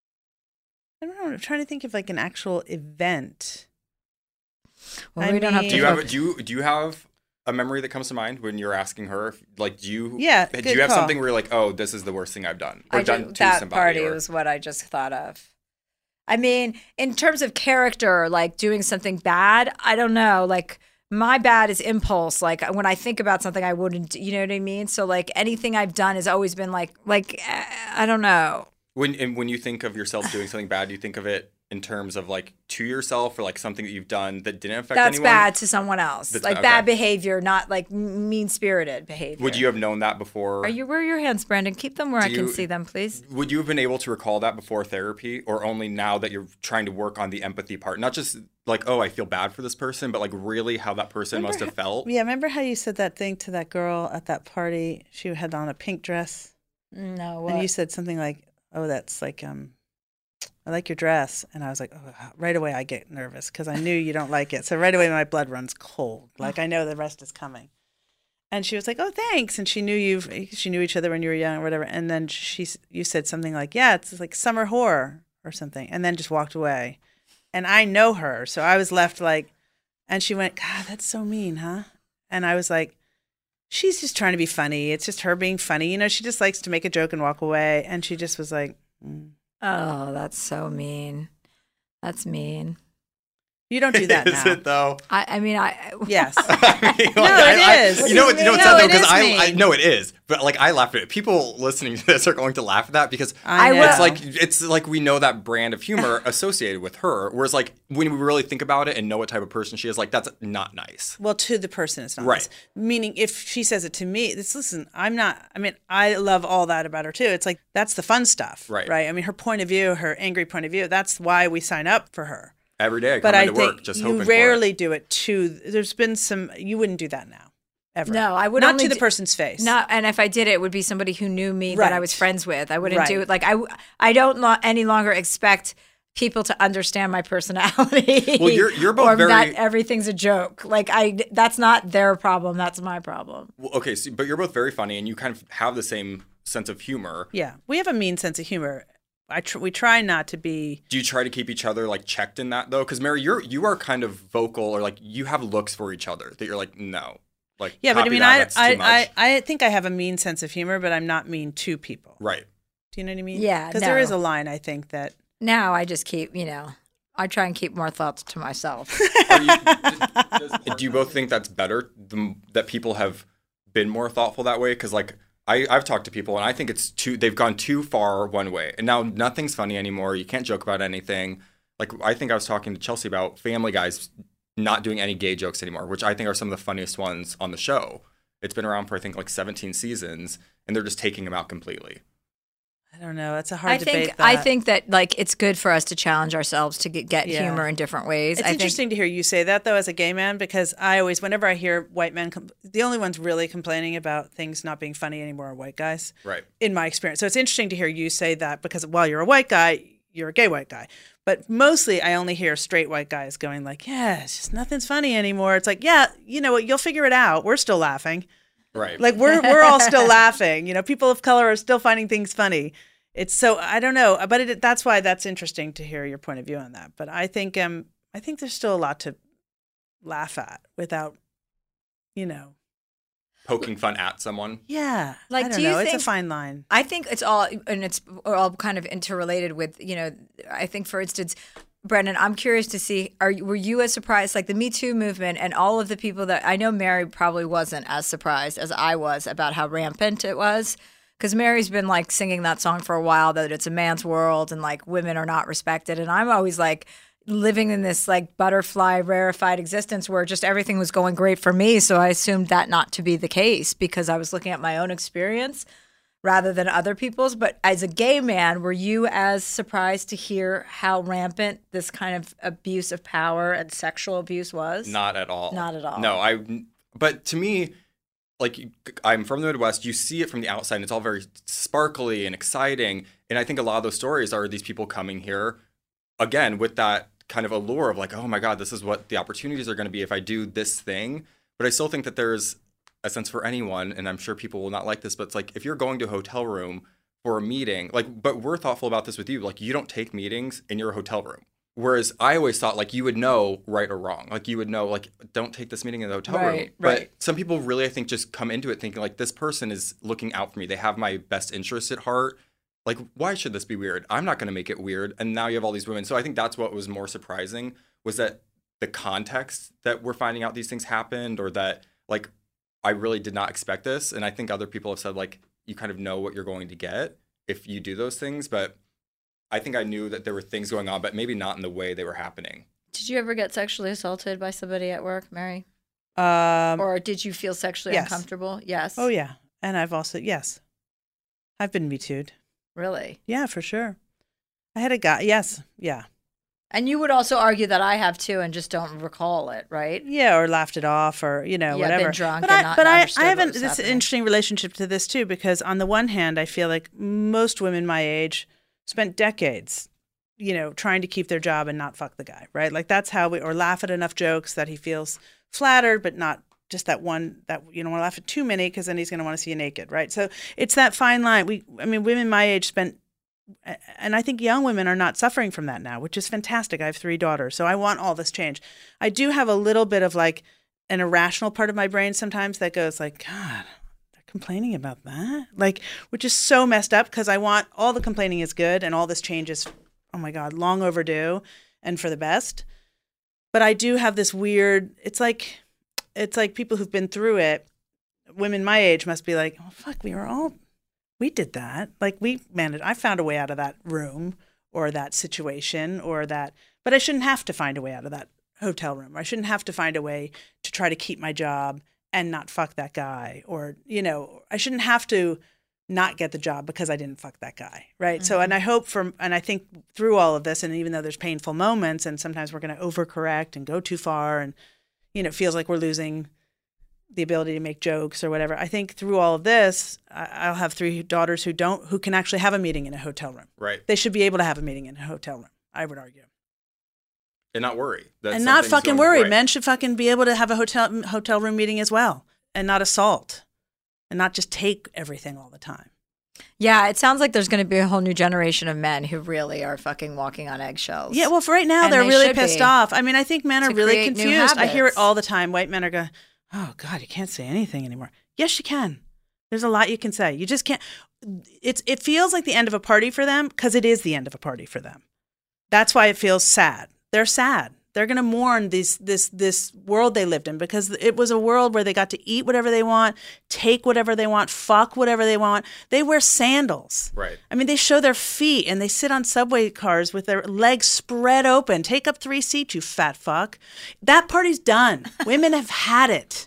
I don't know. I'm trying to think of like an actual event. Well, I we don't have mean- to. Do you have focus- do you do you have a memory that comes to mind when you're asking her? if- Like, do you Yeah, do good you have call. something where you're like, oh, this is the worst thing I've done or I done do- to that somebody? party or- was what I just thought of. I mean, in terms of character, like doing something bad, I don't know. Like my bad is impulse. Like when I think about something, I wouldn't. You know what I mean? So like anything I've done has always been like, like eh, I don't know. When and when you think of yourself doing something bad, do you think of it in terms of like to yourself or like something that you've done that didn't affect That's anyone? bad to someone else. That's like bad, bad okay. behavior, not like mean spirited behavior. Would you have known that before? Are you? Where are your hands, Brandon? Keep them where Do I can you- see them, please. Would you have been able to recall that before therapy, or only now that you're trying to work on the empathy part? Not just like, oh, I feel bad for this person, but like really how that person must have felt. Yeah, remember how you said that thing to that girl at that party? She had on a pink dress, No. and you said something like, "Oh, that's like um." I like your dress. And I was like, oh, right away I get nervous because I knew you don't like it. So right away my blood runs cold. Like I know the rest is coming. And she was like, oh, thanks. And she knew you, she knew each other when you were young or whatever. And then she, you said something like, yeah, it's like summer horror or something. And then just walked away. And I know her. So I was left like, and she went, God, that's so mean, huh? And I was like, she's just trying to be funny. It's just her being funny. You know, she just likes to make a joke and walk away. And she just was like, mm. Oh, that's so mean. That's mean. You don't do that Is now. it though? I, I mean, I Yes. I mean, No, like, it I, is. I, you know what? You know what's No, sad though? it Because is I, me. I know it is, but like I laugh at it. People listening to this are going to laugh at that because I will. it's like it's like we know that brand of humor associated with her. Whereas like when we really think about it and know what type of person she is, like that's not nice. Well, to the person, it's not Right. nice. Meaning, if she says it to me, this listen, I'm not. I mean, I love all that about her too. It's like that's the fun stuff, Right. Right. I mean, her point of view, her angry point of view. That's why we sign up for her. Every day I come But I into think work just you hoping rarely do it to. There's been some. You wouldn't do that now, ever. No, I would not only to the do- person's face. not, and if I did it, it would be somebody who knew me that I Right. was friends with. I wouldn't do Right. it like I. I don't lo- any longer expect people to understand my personality. Well, you're- you're both or very- that everything's a joke. Like I, that's not their problem. That's my problem. for it. Well, okay, so, but you're both very funny and you kind of have the same sense of humor. Yeah, we have a mean sense of humor. I tr- we try not to be. Do you try to keep each other like checked in that though? Because Mary, you're you are kind of vocal or like you have looks for each other that you're like no, like Yeah, but I copy mean, that, I that's too I, much. I I think I have a mean sense of humor, but I'm not mean to people. Right. Do you know what I mean? Yeah, because there no. is a line I think that. Now I just keep, you know, I try and keep more thoughts to myself. Are you, do, do you both think that's better than, that people have been more thoughtful that way? Because like I, I've talked to people and I think it's too they've gone too far one way, and now nothing's funny anymore. You can't joke about anything. Like I think I was talking to Chelsea about Family Guy's not doing any gay jokes anymore, which I think are some of the funniest ones on the show. It's been around for I think like seventeen seasons, and they're just taking them out completely. I don't know. It's a hard I debate. think that. I think that like it's good for us to challenge ourselves to get, get Yeah. humor in different ways. It's I think interesting to hear you say that, though, as a gay man, because I always, whenever I hear white men, com- the only ones really complaining about things not being funny anymore are white guys, Right. in my experience. So it's interesting to hear you say that because while you're a white guy, you're a gay white guy. But mostly I only hear straight white guys going like, yeah, it's just nothing's funny anymore. It's like, yeah, you know what, you'll figure it out. We're still laughing. Right. Like we're we're all still laughing. You know, people of color are still finding things funny. It's so I don't know, but it, that's why that's interesting to hear your point of view on that. But I think um I think there's still a lot to laugh at without, you know, poking fun at someone. yeah. Like, I don't do you know. It's think- a fine line. I think it's all, and it's all kind of interrelated with, you know, I think, for instance, Brendan, I'm curious to see, are you- were you as surprised, like the Me Too movement and all of the people that, I know Mary probably wasn't as surprised as I was about how rampant it was, because Mary's been like singing that song for a while, that it's a man's world and like women are not respected. And I'm always like living in this like butterfly rarefied existence where just everything was going great for me. So I assumed that not to be the case because I was looking at my own experience rather than other people's. But as a gay man, were you as surprised to hear how rampant this kind of abuse of power and sexual abuse was? Not at all. Not at all. No, I. But to me, like I'm from the Midwest, you see it from the outside, and it's all very sparkly and exciting. And I think a lot of those stories are these people coming here, again, with that kind of allure of like, oh my God, this is what the opportunities are going to be if I do this thing. But I still think that there's a sense for anyone, and I'm sure people will not like this, but it's like if you're going to a hotel room for a meeting, like, but we're thoughtful about this with you, like you don't take meetings in your hotel room. Whereas I always thought like you would know right or wrong. Like you would know like don't take this meeting in the hotel room. Right, But right. some people really I think just come into it thinking like this person is looking out for me. They have my best interests at heart. Like why should this be weird? I'm not going to make it weird. And now you have all these women. So I think that's what was more surprising was that the context that we're finding out these things happened or that like I really did not expect this. And I think other people have said like you kind of know what you're going to get if you do those things, but I think I knew that there were things going on, but maybe not in the way they were happening. Did you ever get sexually assaulted by somebody at work, Mary? Um, Or did you feel sexually yes. uncomfortable? Yes. oh yeah, and I've also yes, I've been Me Too'd. Really? Yeah, for sure. I had a guy. Yes, yeah, And you would also argue that I have too and just don't recall it, right? yeah, or laughed it off, or you know, Yeah, been whatever. drunk but and I, not but I, understood I what haven't. was This is an happening. interesting relationship to this too, because on the one hand, I feel like most women my age spent decades, you know, trying to keep their job and not fuck the guy, right? Like that's how we, or laugh at enough jokes that he feels flattered, but not just that one that you don't want to laugh at too many because then he's going to want to see you naked, right? So it's that fine line. We, I mean, women my age spent. And I think young women are not suffering from that now, which is fantastic. I have three daughters, so I want all this change. I do have a little bit of like an irrational part of my brain sometimes that goes like, God, they're complaining about that? Like, which is so messed up because I want all the complaining is good and all this change is, oh my God, long overdue and for the best. but I do have this weird, it's like, it's like people who've been through it, women my age must be like, oh, fuck, we were all, we did that. Like we managed, I found a way out of that room or that situation or that, but I shouldn't have to find a way out of that hotel room. I shouldn't have to find a way to try to keep my job and not fuck that guy. Or, you know, I shouldn't have to not get the job because I didn't fuck that guy. Right. Mm-hmm. So, and I hope from, and I think through all of this, and even though there's painful moments and sometimes we're going to overcorrect and go too far and, you know, it feels like we're losing the ability to make jokes or whatever. I think through all of this, I'll have three daughters who don't, who can actually have a meeting in a hotel room. Right. They should be able to have a meeting in a hotel room, I would argue. And not worry. That and not fucking worry. Right. Men should fucking be able to have a hotel hotel room meeting as well and not assault and not just take everything all the time. Yeah, it sounds like there's going to be a whole new generation of men who really are fucking walking on eggshells. Yeah, well, for right now, And they're they really should pissed be. off. I mean, I think men are To really create new confused. I hear it habits. all the time. White men are going, oh, God, you can't say anything anymore. Yes, you can. There's a lot you can say. You just can't. It's It feels like the end of a party for them because it is the end of a party for them. That's why it feels sad. They're sad. They're going to mourn this this this world they lived in because it was a world where they got to eat whatever they want, take whatever they want, fuck whatever they want. They wear sandals. Right. I mean, they show their feet and they sit on subway cars with their legs spread open. Take up three seats, you fat fuck. That party's done. Women have had it.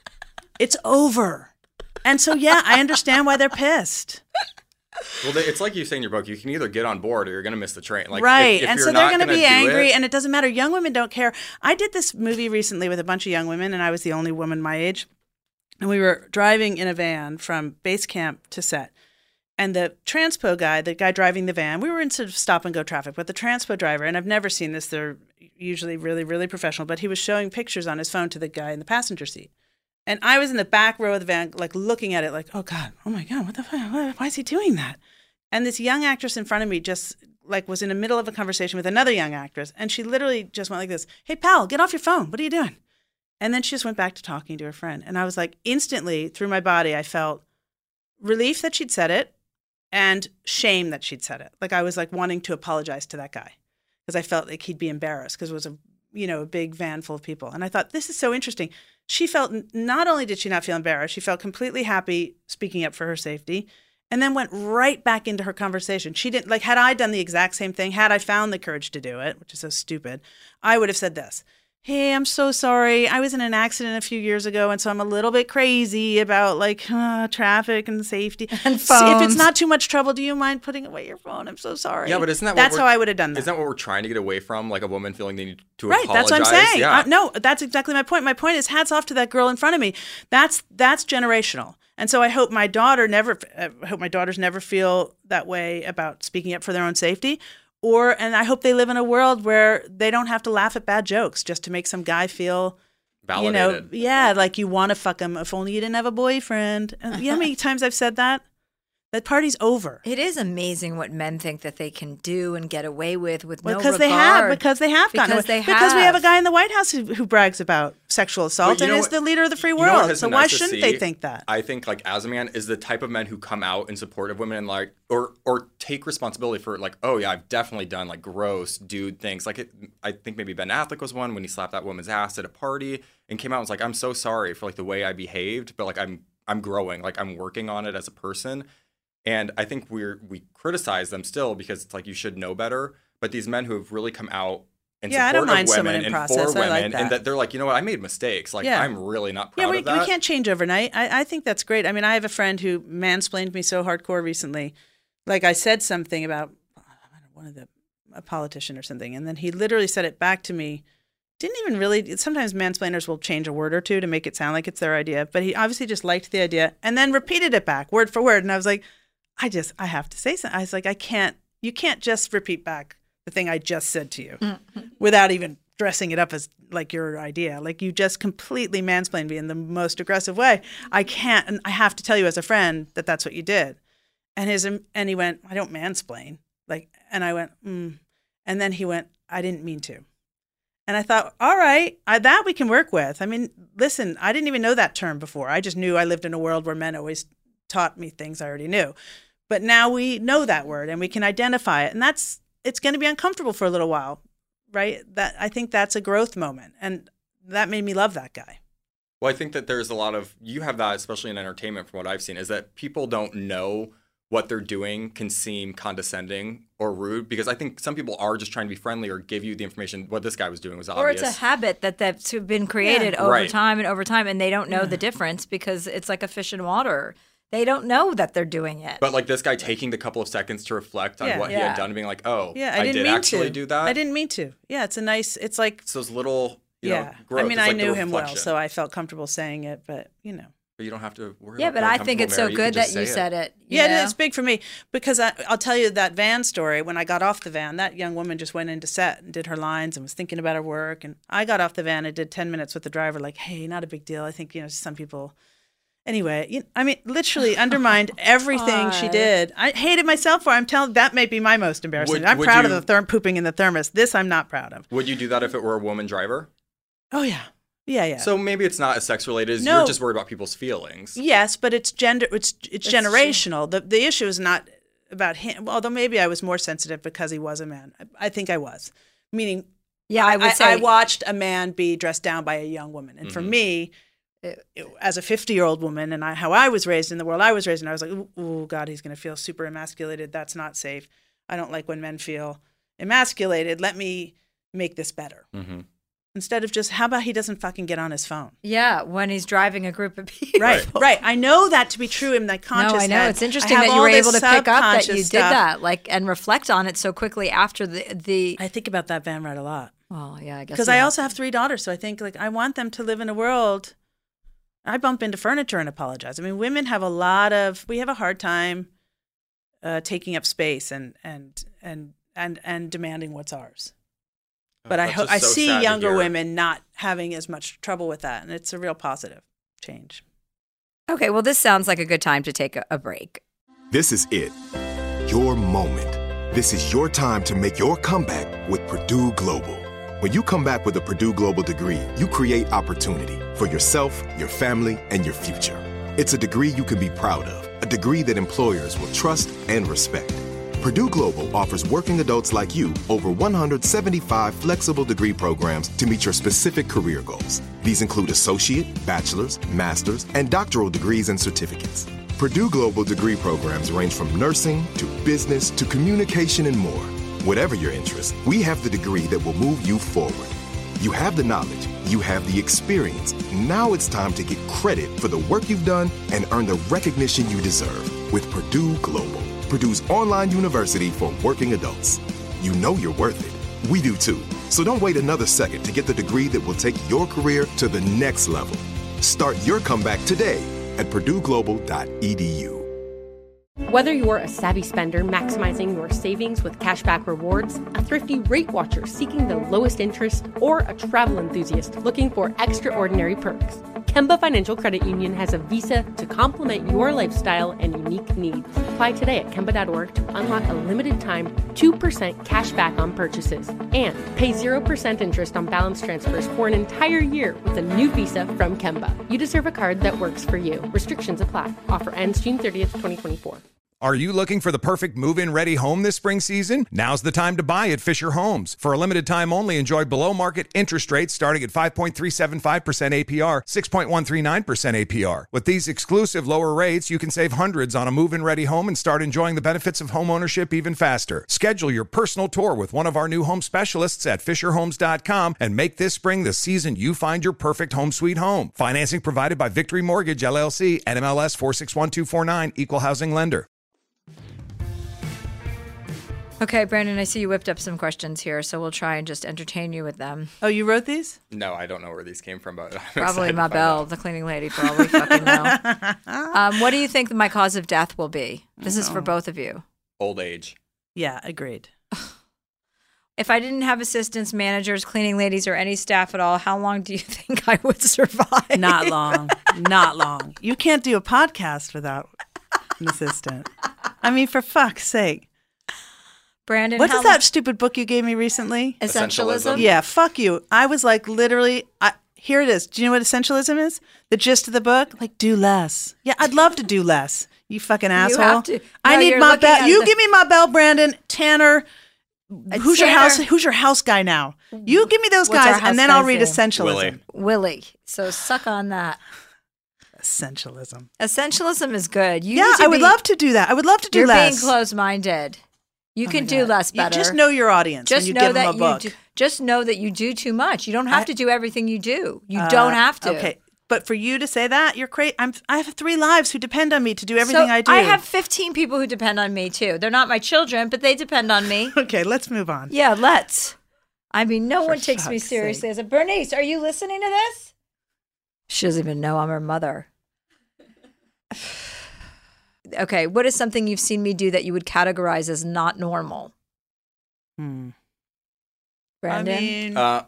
It's over. And so, yeah, I understand why they're pissed. Well, they, it's like you say in your book, you can either get on board or you're going to miss the train. Like, right. If, if and you're so they're not going to gonna be do angry, it, and it doesn't matter. Young women don't care. I did this movie recently with a bunch of young women, and I was the only woman my age. And we were driving in a van from base camp to set. And the transpo guy, the guy driving the van, we were in sort of stop and go traffic, but the transpo driver, and I've never seen this, they're usually really, really professional, but he was showing pictures on his phone to the guy in the passenger seat. And I was in the back row of the van, like looking at it like, oh God, oh my God, what the fuck? Why is he doing that? And this young actress in front of me just like was in the middle of a conversation with another young actress. And she literally just went like this, hey pal, get off your phone. What are you doing? And then she just went back to talking to her friend. And I was like, instantly through my body, I felt relief that she'd said it and shame that she'd said it. Like I was like wanting to apologize to that guy because I felt like he'd be embarrassed because it was a, you know, a big van full of people. And I thought, this is so interesting. She felt, not only did she not feel embarrassed, she felt completely happy speaking up for her safety. And then went right back into her conversation. She didn't, like, had I done the exact same thing, had I found the courage to do it, which is so stupid, I would have said this. Hey, I'm so sorry. I was in an accident a few years ago, and so I'm a little bit crazy about, like, uh, traffic and safety. And phones. If it's not too much trouble, do you mind putting away your phone? I'm so sorry. Yeah, but isn't that what That's we're- how I would have done that. Isn't that what we're trying to get away from? Like a woman feeling they need to Right, apologize? that's what I'm saying. Yeah. Uh, no, that's exactly my point. My point is hats off to that girl in front of me. That's that's generational. And so I hope my daughter never, I hope my daughters never feel that way about speaking up for their own safety. Or, and I hope they live in a world where they don't have to laugh at bad jokes just to make some guy feel, Validated. you know, yeah, like you want to fuck him. If only you didn't have a boyfriend. And you know how many times I've said that? That party's over. It is amazing what men think that they can do and get away with with Well, no because regard. they have, because they have gotten Because away. they Because we have a have. guy in the White House who, who brags about sexual assault But you and know is what- the leader of the free You know what world. has So been why nice to shouldn't see? they think that? I think, like, as a man, is the type of men who come out in support of women and, like, or or take responsibility for, like, oh, yeah, I've definitely done, like, gross dude things. Like, it, I think maybe Ben Affleck was one when he slapped that woman's ass at a party and came out and was like, I'm so sorry for, like, the way I behaved, but, like, I'm I'm growing. Like, I'm working on it as a person. And I think we're we criticize them still because it's like you should know better. But these men who have really come out in Yeah, I support don't mind of someone women in and process. for I like women, that. and that they're like, you know what, I made mistakes. Like Yeah. I'm really not proud Yeah, we, of that. we can't change overnight. I, I think that's great. I mean, I have a friend who mansplained me so hardcore recently. Like I said something about I don't know, one of the a politician or something, and then he literally said it back to me. Didn't even really. Sometimes mansplainers will change a word or two to make it sound like it's their idea, but he obviously just liked the idea and then repeated it back word for word. And I was like, I just I have to say something. I was like, I can't. You can't just repeat back the thing I just said to you Mm-hmm. without even dressing it up as like your idea. Like you just completely mansplained me in the most aggressive way. I can't, and I have to tell you as a friend that that's what you did. And his and he went, I don't mansplain. Like, and I went, mm. And then he went, I didn't mean to. And I thought, all right, I, that we can work with. I mean, listen, I didn't even know that term before. I just knew I lived in a world where men always taught me things I already knew. But now we know that word and we can identify it. And that's, it's going to be uncomfortable for a little while. right? That I think that's a growth moment, and that made me love that guy. Well, I think that there's a lot of, you have that, especially in entertainment from what I've seen, is that people don't know what they're doing can seem condescending or rude, because I think some people are just trying to be friendly or give you the information. What this guy was doing was obvious. Or it's a habit that that's been created Yeah. over Right. time and over time, and they don't know Yeah. the difference because it's like a fish in water. They don't know that they're doing it. But like this guy taking the couple of seconds to reflect on Yeah. what he Yeah. had done and being like, oh, Yeah, I, I, didn't did mean actually to do that. I didn't mean to. Yeah, it's a nice. It's like It's those little, you yeah. know, growth. I mean, It's I like the knew him well, reflection. so I felt comfortable saying it. But you know. But you don't have to worry yeah, about but being I think it's so comfortable, Mary. good You that can you just said say it. you Yeah, know? it's big for me because I, I'll tell you that van story. When I got off the van, that young woman just went into set and did her lines and was thinking about her work. And I got off the van and did ten minutes with the driver, like, hey, not a big deal. I think, you know, some people. Anyway, you, I mean, literally undermined everything she God. did. I hated myself for it. I'm telling that may be my most embarrassing. Would- I'm would proud you- of the therm pooping in the thermos. This I'm not proud of. Would you do that if it were a woman driver? Oh, yeah. Yeah, yeah. So maybe it's not as sex related as No. you're just worried about people's feelings. Yes, but it's gender. It's it's That's generational. The the issue is not about him. Although maybe I was more sensitive because he was a man. I, I think I was. Meaning, Yeah, I would say I watched a man be dressed down by a young woman, and for Mhm. me, it, it- as a fifty-year-old woman, and I, how I was raised in the world I was raised in, I was like, "Ooh, ooh, God, he's going to feel super emasculated. That's not safe. I don't like when men feel emasculated. Let me make this better." Mm-hmm. Instead of just, how about he doesn't fucking get on his phone? yeah, when he's driving a group of people. Right, right. I know that to be true in my conscious No, I know. head. It's I interesting have that you all were this able to pick up that subconscious you did stuff. that, like, and reflect on it so quickly after the the. I think about that van ride a lot Well, yeah, I guess because you I have also to. have three daughters, so I think like I want them to live in a world. I bump into furniture and apologize. I mean, women have a lot of. We have a hard time uh, taking up space and and and and and demanding what's ours. But I That's ho- just I so see sad to younger hear. women not having as much trouble with that, and it's a real positive change. Okay, well, this sounds like a good time to take a, a break. This is it. Your moment. This is your time to make your comeback with Purdue Global. When you come back with a Purdue Global degree, you create opportunity for yourself, your family, and your future. It's a degree you can be proud of, a degree that employers will trust and respect. Purdue Global offers working adults like you over one hundred seventy-five flexible degree programs to meet your specific career goals. These include associate, bachelor's, master's, and doctoral degrees and certificates. Purdue Global degree programs range from nursing to business to communication and more. Whatever your interest, we have the degree that will move you forward. You have the knowledge, you have the experience. Now it's time to get credit for the work you've done and earn the recognition you deserve with Purdue Global, Purdue's online university for working adults. You know you're worth it. We do too. So don't wait another second to get the degree that will take your career to the next level. Start your comeback today at purdue global dot e d u. Whether you're a savvy spender maximizing your savings with cashback rewards, a thrifty rate watcher seeking the lowest interest, or a travel enthusiast looking for extraordinary perks, Kemba Financial Credit Union has a visa to complement your lifestyle and unique needs. Apply today at kemba dot org to unlock a limited time two percent cash back on purchases and pay zero percent interest on balance transfers for an entire year with a new visa from Kemba. You deserve a card that works for you. Restrictions apply. Offer ends June thirtieth, twenty twenty-four. Are you looking for the perfect move-in ready home this spring season? Now's the time to buy at Fisher Homes. For a limited time only, enjoy below-market interest rates starting at five point three seven five percent A P R, six point one three nine percent A P R. With these exclusive lower rates, you can save hundreds on a move-in ready home and start enjoying the benefits of home ownership even faster. Schedule your personal tour with one of our new home specialists at fisher homes dot com and make this spring the season you find your perfect home sweet home. Financing provided by Victory Mortgage, L L C, N M L S four six one two four nine, Equal Housing Lender. Okay, Brandon, I see you whipped up some questions here, so we'll try and just entertain you with them. Oh, you wrote these? No, I don't know where these came from, but I'm Probably excited to my find bell, out. the cleaning lady, for all we fucking know. Um, what do you think my cause of death will be? This is for both of you. Old age. Yeah, agreed. If I didn't have assistants, managers, cleaning ladies, or any staff at all, how long do you think I would survive? Not long. Not long. You can't do a podcast without an assistant. I mean, for fuck's sake. Brandon, What how is that stupid book you gave me recently? Essentialism? Yeah, fuck you. I was like, literally, I, here it is. Do you know what essentialism is? The gist of the book? Like, do less. Yeah, I'd love to do less. You fucking asshole. have to. I No, need you're my looking bell. at You the- give me my bell, Brandon. Tanner, Who's your house? Who's your house guy now? You give me those What's our guys, house and then I'll guy's read name? Essentialism. Willie. Willie. So suck on that. Essentialism. Essentialism is good. You Yeah, need to I would be- love to do that. I would love to do You're less. being closed-minded. You Oh can my do God. less You better. just know your audience Just when you know give that them a book. you do, just know that you do too much. You don't have I- to do everything you do. You Uh, don't have to. Okay, but for you to say that, you're crazy. I'm. I have three lives who depend on me to do everything so I do. I have fifteen people who depend on me too. They're not my children, but they depend on me. Okay, let's move on. Yeah, let's. I mean, no For one takes me fuck's seriously as a Bernice. Are you listening to this? She doesn't even know I'm her mother. Okay, what is something you've seen me do that you would categorize as not normal? Hmm. Brandon? I mean, Uh,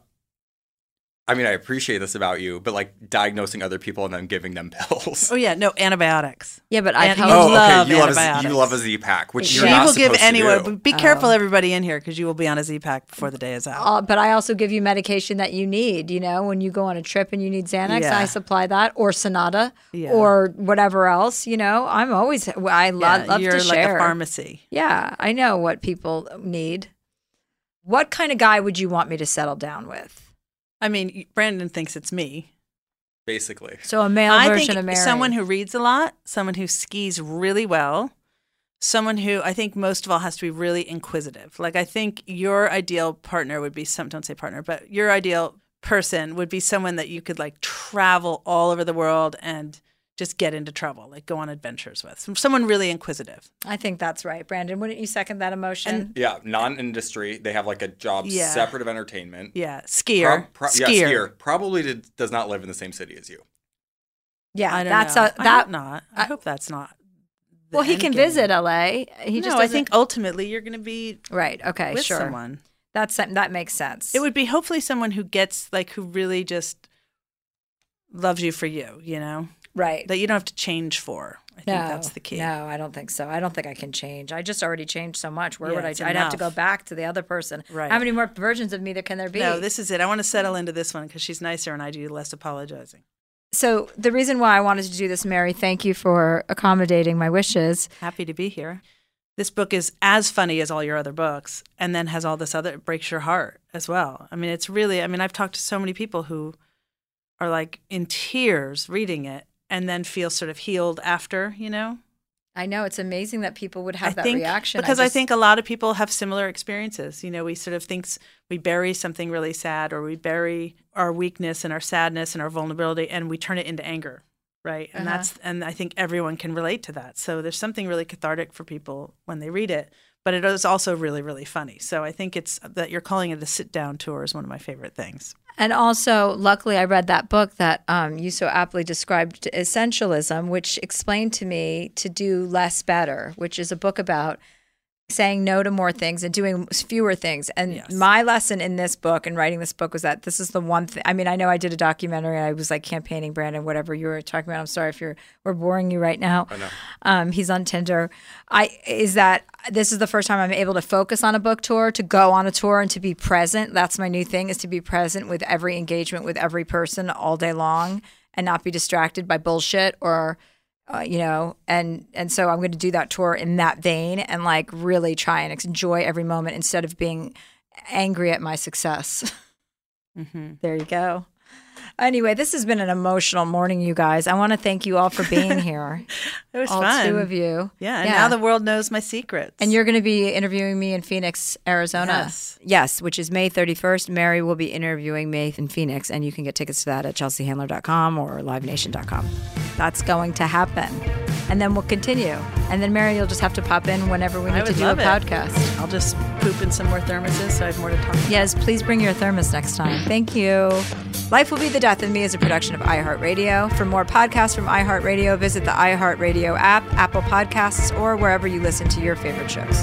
I mean, I appreciate this about you, but like diagnosing other people and then giving them pills. oh yeah, no antibiotics. Yeah, but I And help you Oh, love okay. You love, a, antibiotics. you love a Z-Pack, which She you're She not will give supposed anyone. to do. But be careful, Oh. everybody in here, because you will be on a Z-Pack before the day is out. Uh, but I also give you medication that you need. You know, when you go on a trip and you need Xanax, Yeah. I supply that, or Sonata, Yeah. or whatever else. You know, I'm always. I lo- Yeah, love you're to like share. a pharmacy. Yeah, I know what people need. What kind of guy would you want me to settle down with? I mean, Brandon thinks it's me. Basically. So a male I version think of Mary. someone who reads a lot, someone who skis really well, someone who I think most of all has to be really inquisitive. Like I think your ideal partner would be some. Don't say partner, but your ideal person would be someone that you could like travel all over the world and just get into trouble, like go on adventures with. Some- Someone really inquisitive. I think that's right, Brandon. Wouldn't you second that emotion? Yeah, non-industry. They have like a job Yeah. separate of entertainment. Yeah, skier. Pro- pro- skier. Yeah, skier. Probably did, does not live in the same city as you. yeah, I don't that's know. a I that. hope not. I, I- hope that's not. the Well, he end can game. visit L A. He no, just I doesn't- think ultimately you're going to be right. Okay, with sure. someone. That's that makes sense. It would be hopefully someone who gets like who really just loves you for you, you know, right. that you don't have to change for. I think no, that's the key. No, I don't think so. I don't think I can change. I just already changed so much. Where Yeah, would I? it's I'd have to go enough. back to the other person. Right. How many more versions of me there can there be? No, this is it. I want to settle into this one because she's nicer and I do less apologizing. So the reason why I wanted to do this, Mary, thank you for accommodating my wishes. Happy to be here. This book is as funny as all your other books and then has all this other, it breaks your heart as well. I mean, it's really, I mean, I've talked to so many people who are like in tears reading it and then feel sort of healed after, you know? I know it's amazing that people would have I that think, reaction. because I, just- think a lot of people have similar experiences. You know, we sort of think s- we bury something really sad, or we bury our weakness and our sadness and our vulnerability, and we turn it into anger, right? And Uh-huh. that's and I think everyone can relate to that. So there's something really cathartic for people when they read it, but it is also really, really funny. So I think it's that you're calling it a sit down tour is one of my favorite things. And also, luckily, I read that book that um, you so aptly described, Essentialism, which explained to me to do less better, which is a book about saying no to more things and doing fewer things. And Yes. my lesson in this book and writing this book was that this is the one thing. I mean, I know I did a documentary and I was like campaigning, Brandon, whatever you were talking about. I'm sorry if you're we're boring you right now. I know. Um, he's on Tinder. I is that this is the first time I'm able to focus on a book tour, to go on a tour and to be present. That's my new thing, is to be present with every engagement with every person all day long and not be distracted by bullshit or uh, you know, and and so I'm going to do that tour in that vein and like really try and enjoy every moment instead of being angry at my success. Mm-hmm. There you go. Anyway, this has been an emotional morning, you guys. I want to thank you all for being here. It was all fun. two of you. Yeah, and now the world knows my secrets. And you're going to be interviewing me in Phoenix, Arizona. Yes. Yes, which is May thirty-first. Mary will be interviewing me in Phoenix, and you can get tickets to that at chelsea handler dot com or live nation dot com. That's going to happen. And then we'll continue. And then, Mary, you'll just have to pop in whenever we I need to would do a love it. podcast. I'll just poop in some more thermoses so I have more to talk about. Yes, please bring your thermos next time. Thank you. Life Will Be the Death of Me is a production of iHeartRadio. For more podcasts from iHeartRadio, visit the iHeartRadio app, Apple Podcasts, or wherever you listen to your favorite shows.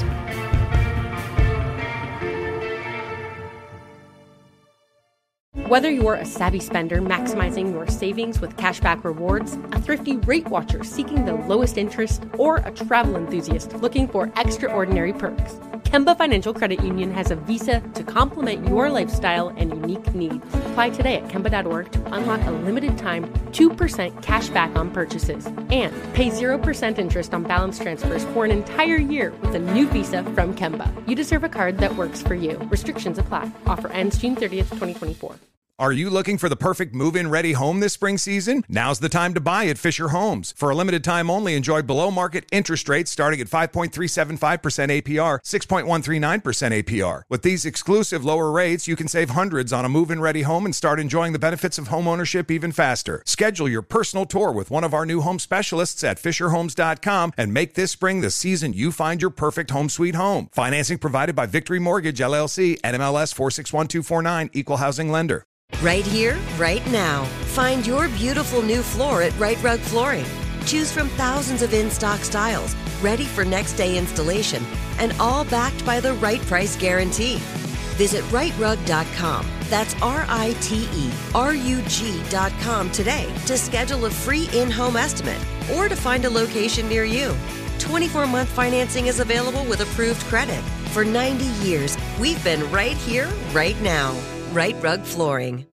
Whether you're a savvy spender maximizing your savings with cashback rewards, a thrifty rate watcher seeking the lowest interest, or a travel enthusiast looking for extraordinary perks, Kemba Financial Credit Union has a visa to complement your lifestyle and unique needs. Apply today at Kemba dot org to unlock a limited time two percent cash back on purchases. And pay zero percent interest on balance transfers for an entire year with a new visa from Kemba. You deserve a card that works for you. Restrictions apply. Offer ends June thirtieth, twenty twenty-four. Are you looking for the perfect move-in ready home this spring season? Now's the time to buy at Fisher Homes. For a limited time only, enjoy below-market interest rates starting at five point three seven five percent A P R, six point one three nine percent A P R. With these exclusive lower rates, you can save hundreds on a move-in ready home and start enjoying the benefits of home ownership even faster. Schedule your personal tour with one of our new home specialists at fisher homes dot com and make this spring the season you find your perfect home sweet home. Financing provided by Victory Mortgage, L L C, N M L S four six one two four nine, Equal Housing Lender. Right here, right now. Find your beautiful new floor at Right Rug Flooring. Choose from thousands of in-stock styles, ready for next day installation, and all backed by the right price guarantee. Visit right rug dot com. That's R I T E R U G dot com today to schedule a free in-home estimate or to find a location near you. twenty-four month financing is available with approved credit. For ninety years, we've been right here, right now. Right Rug Flooring.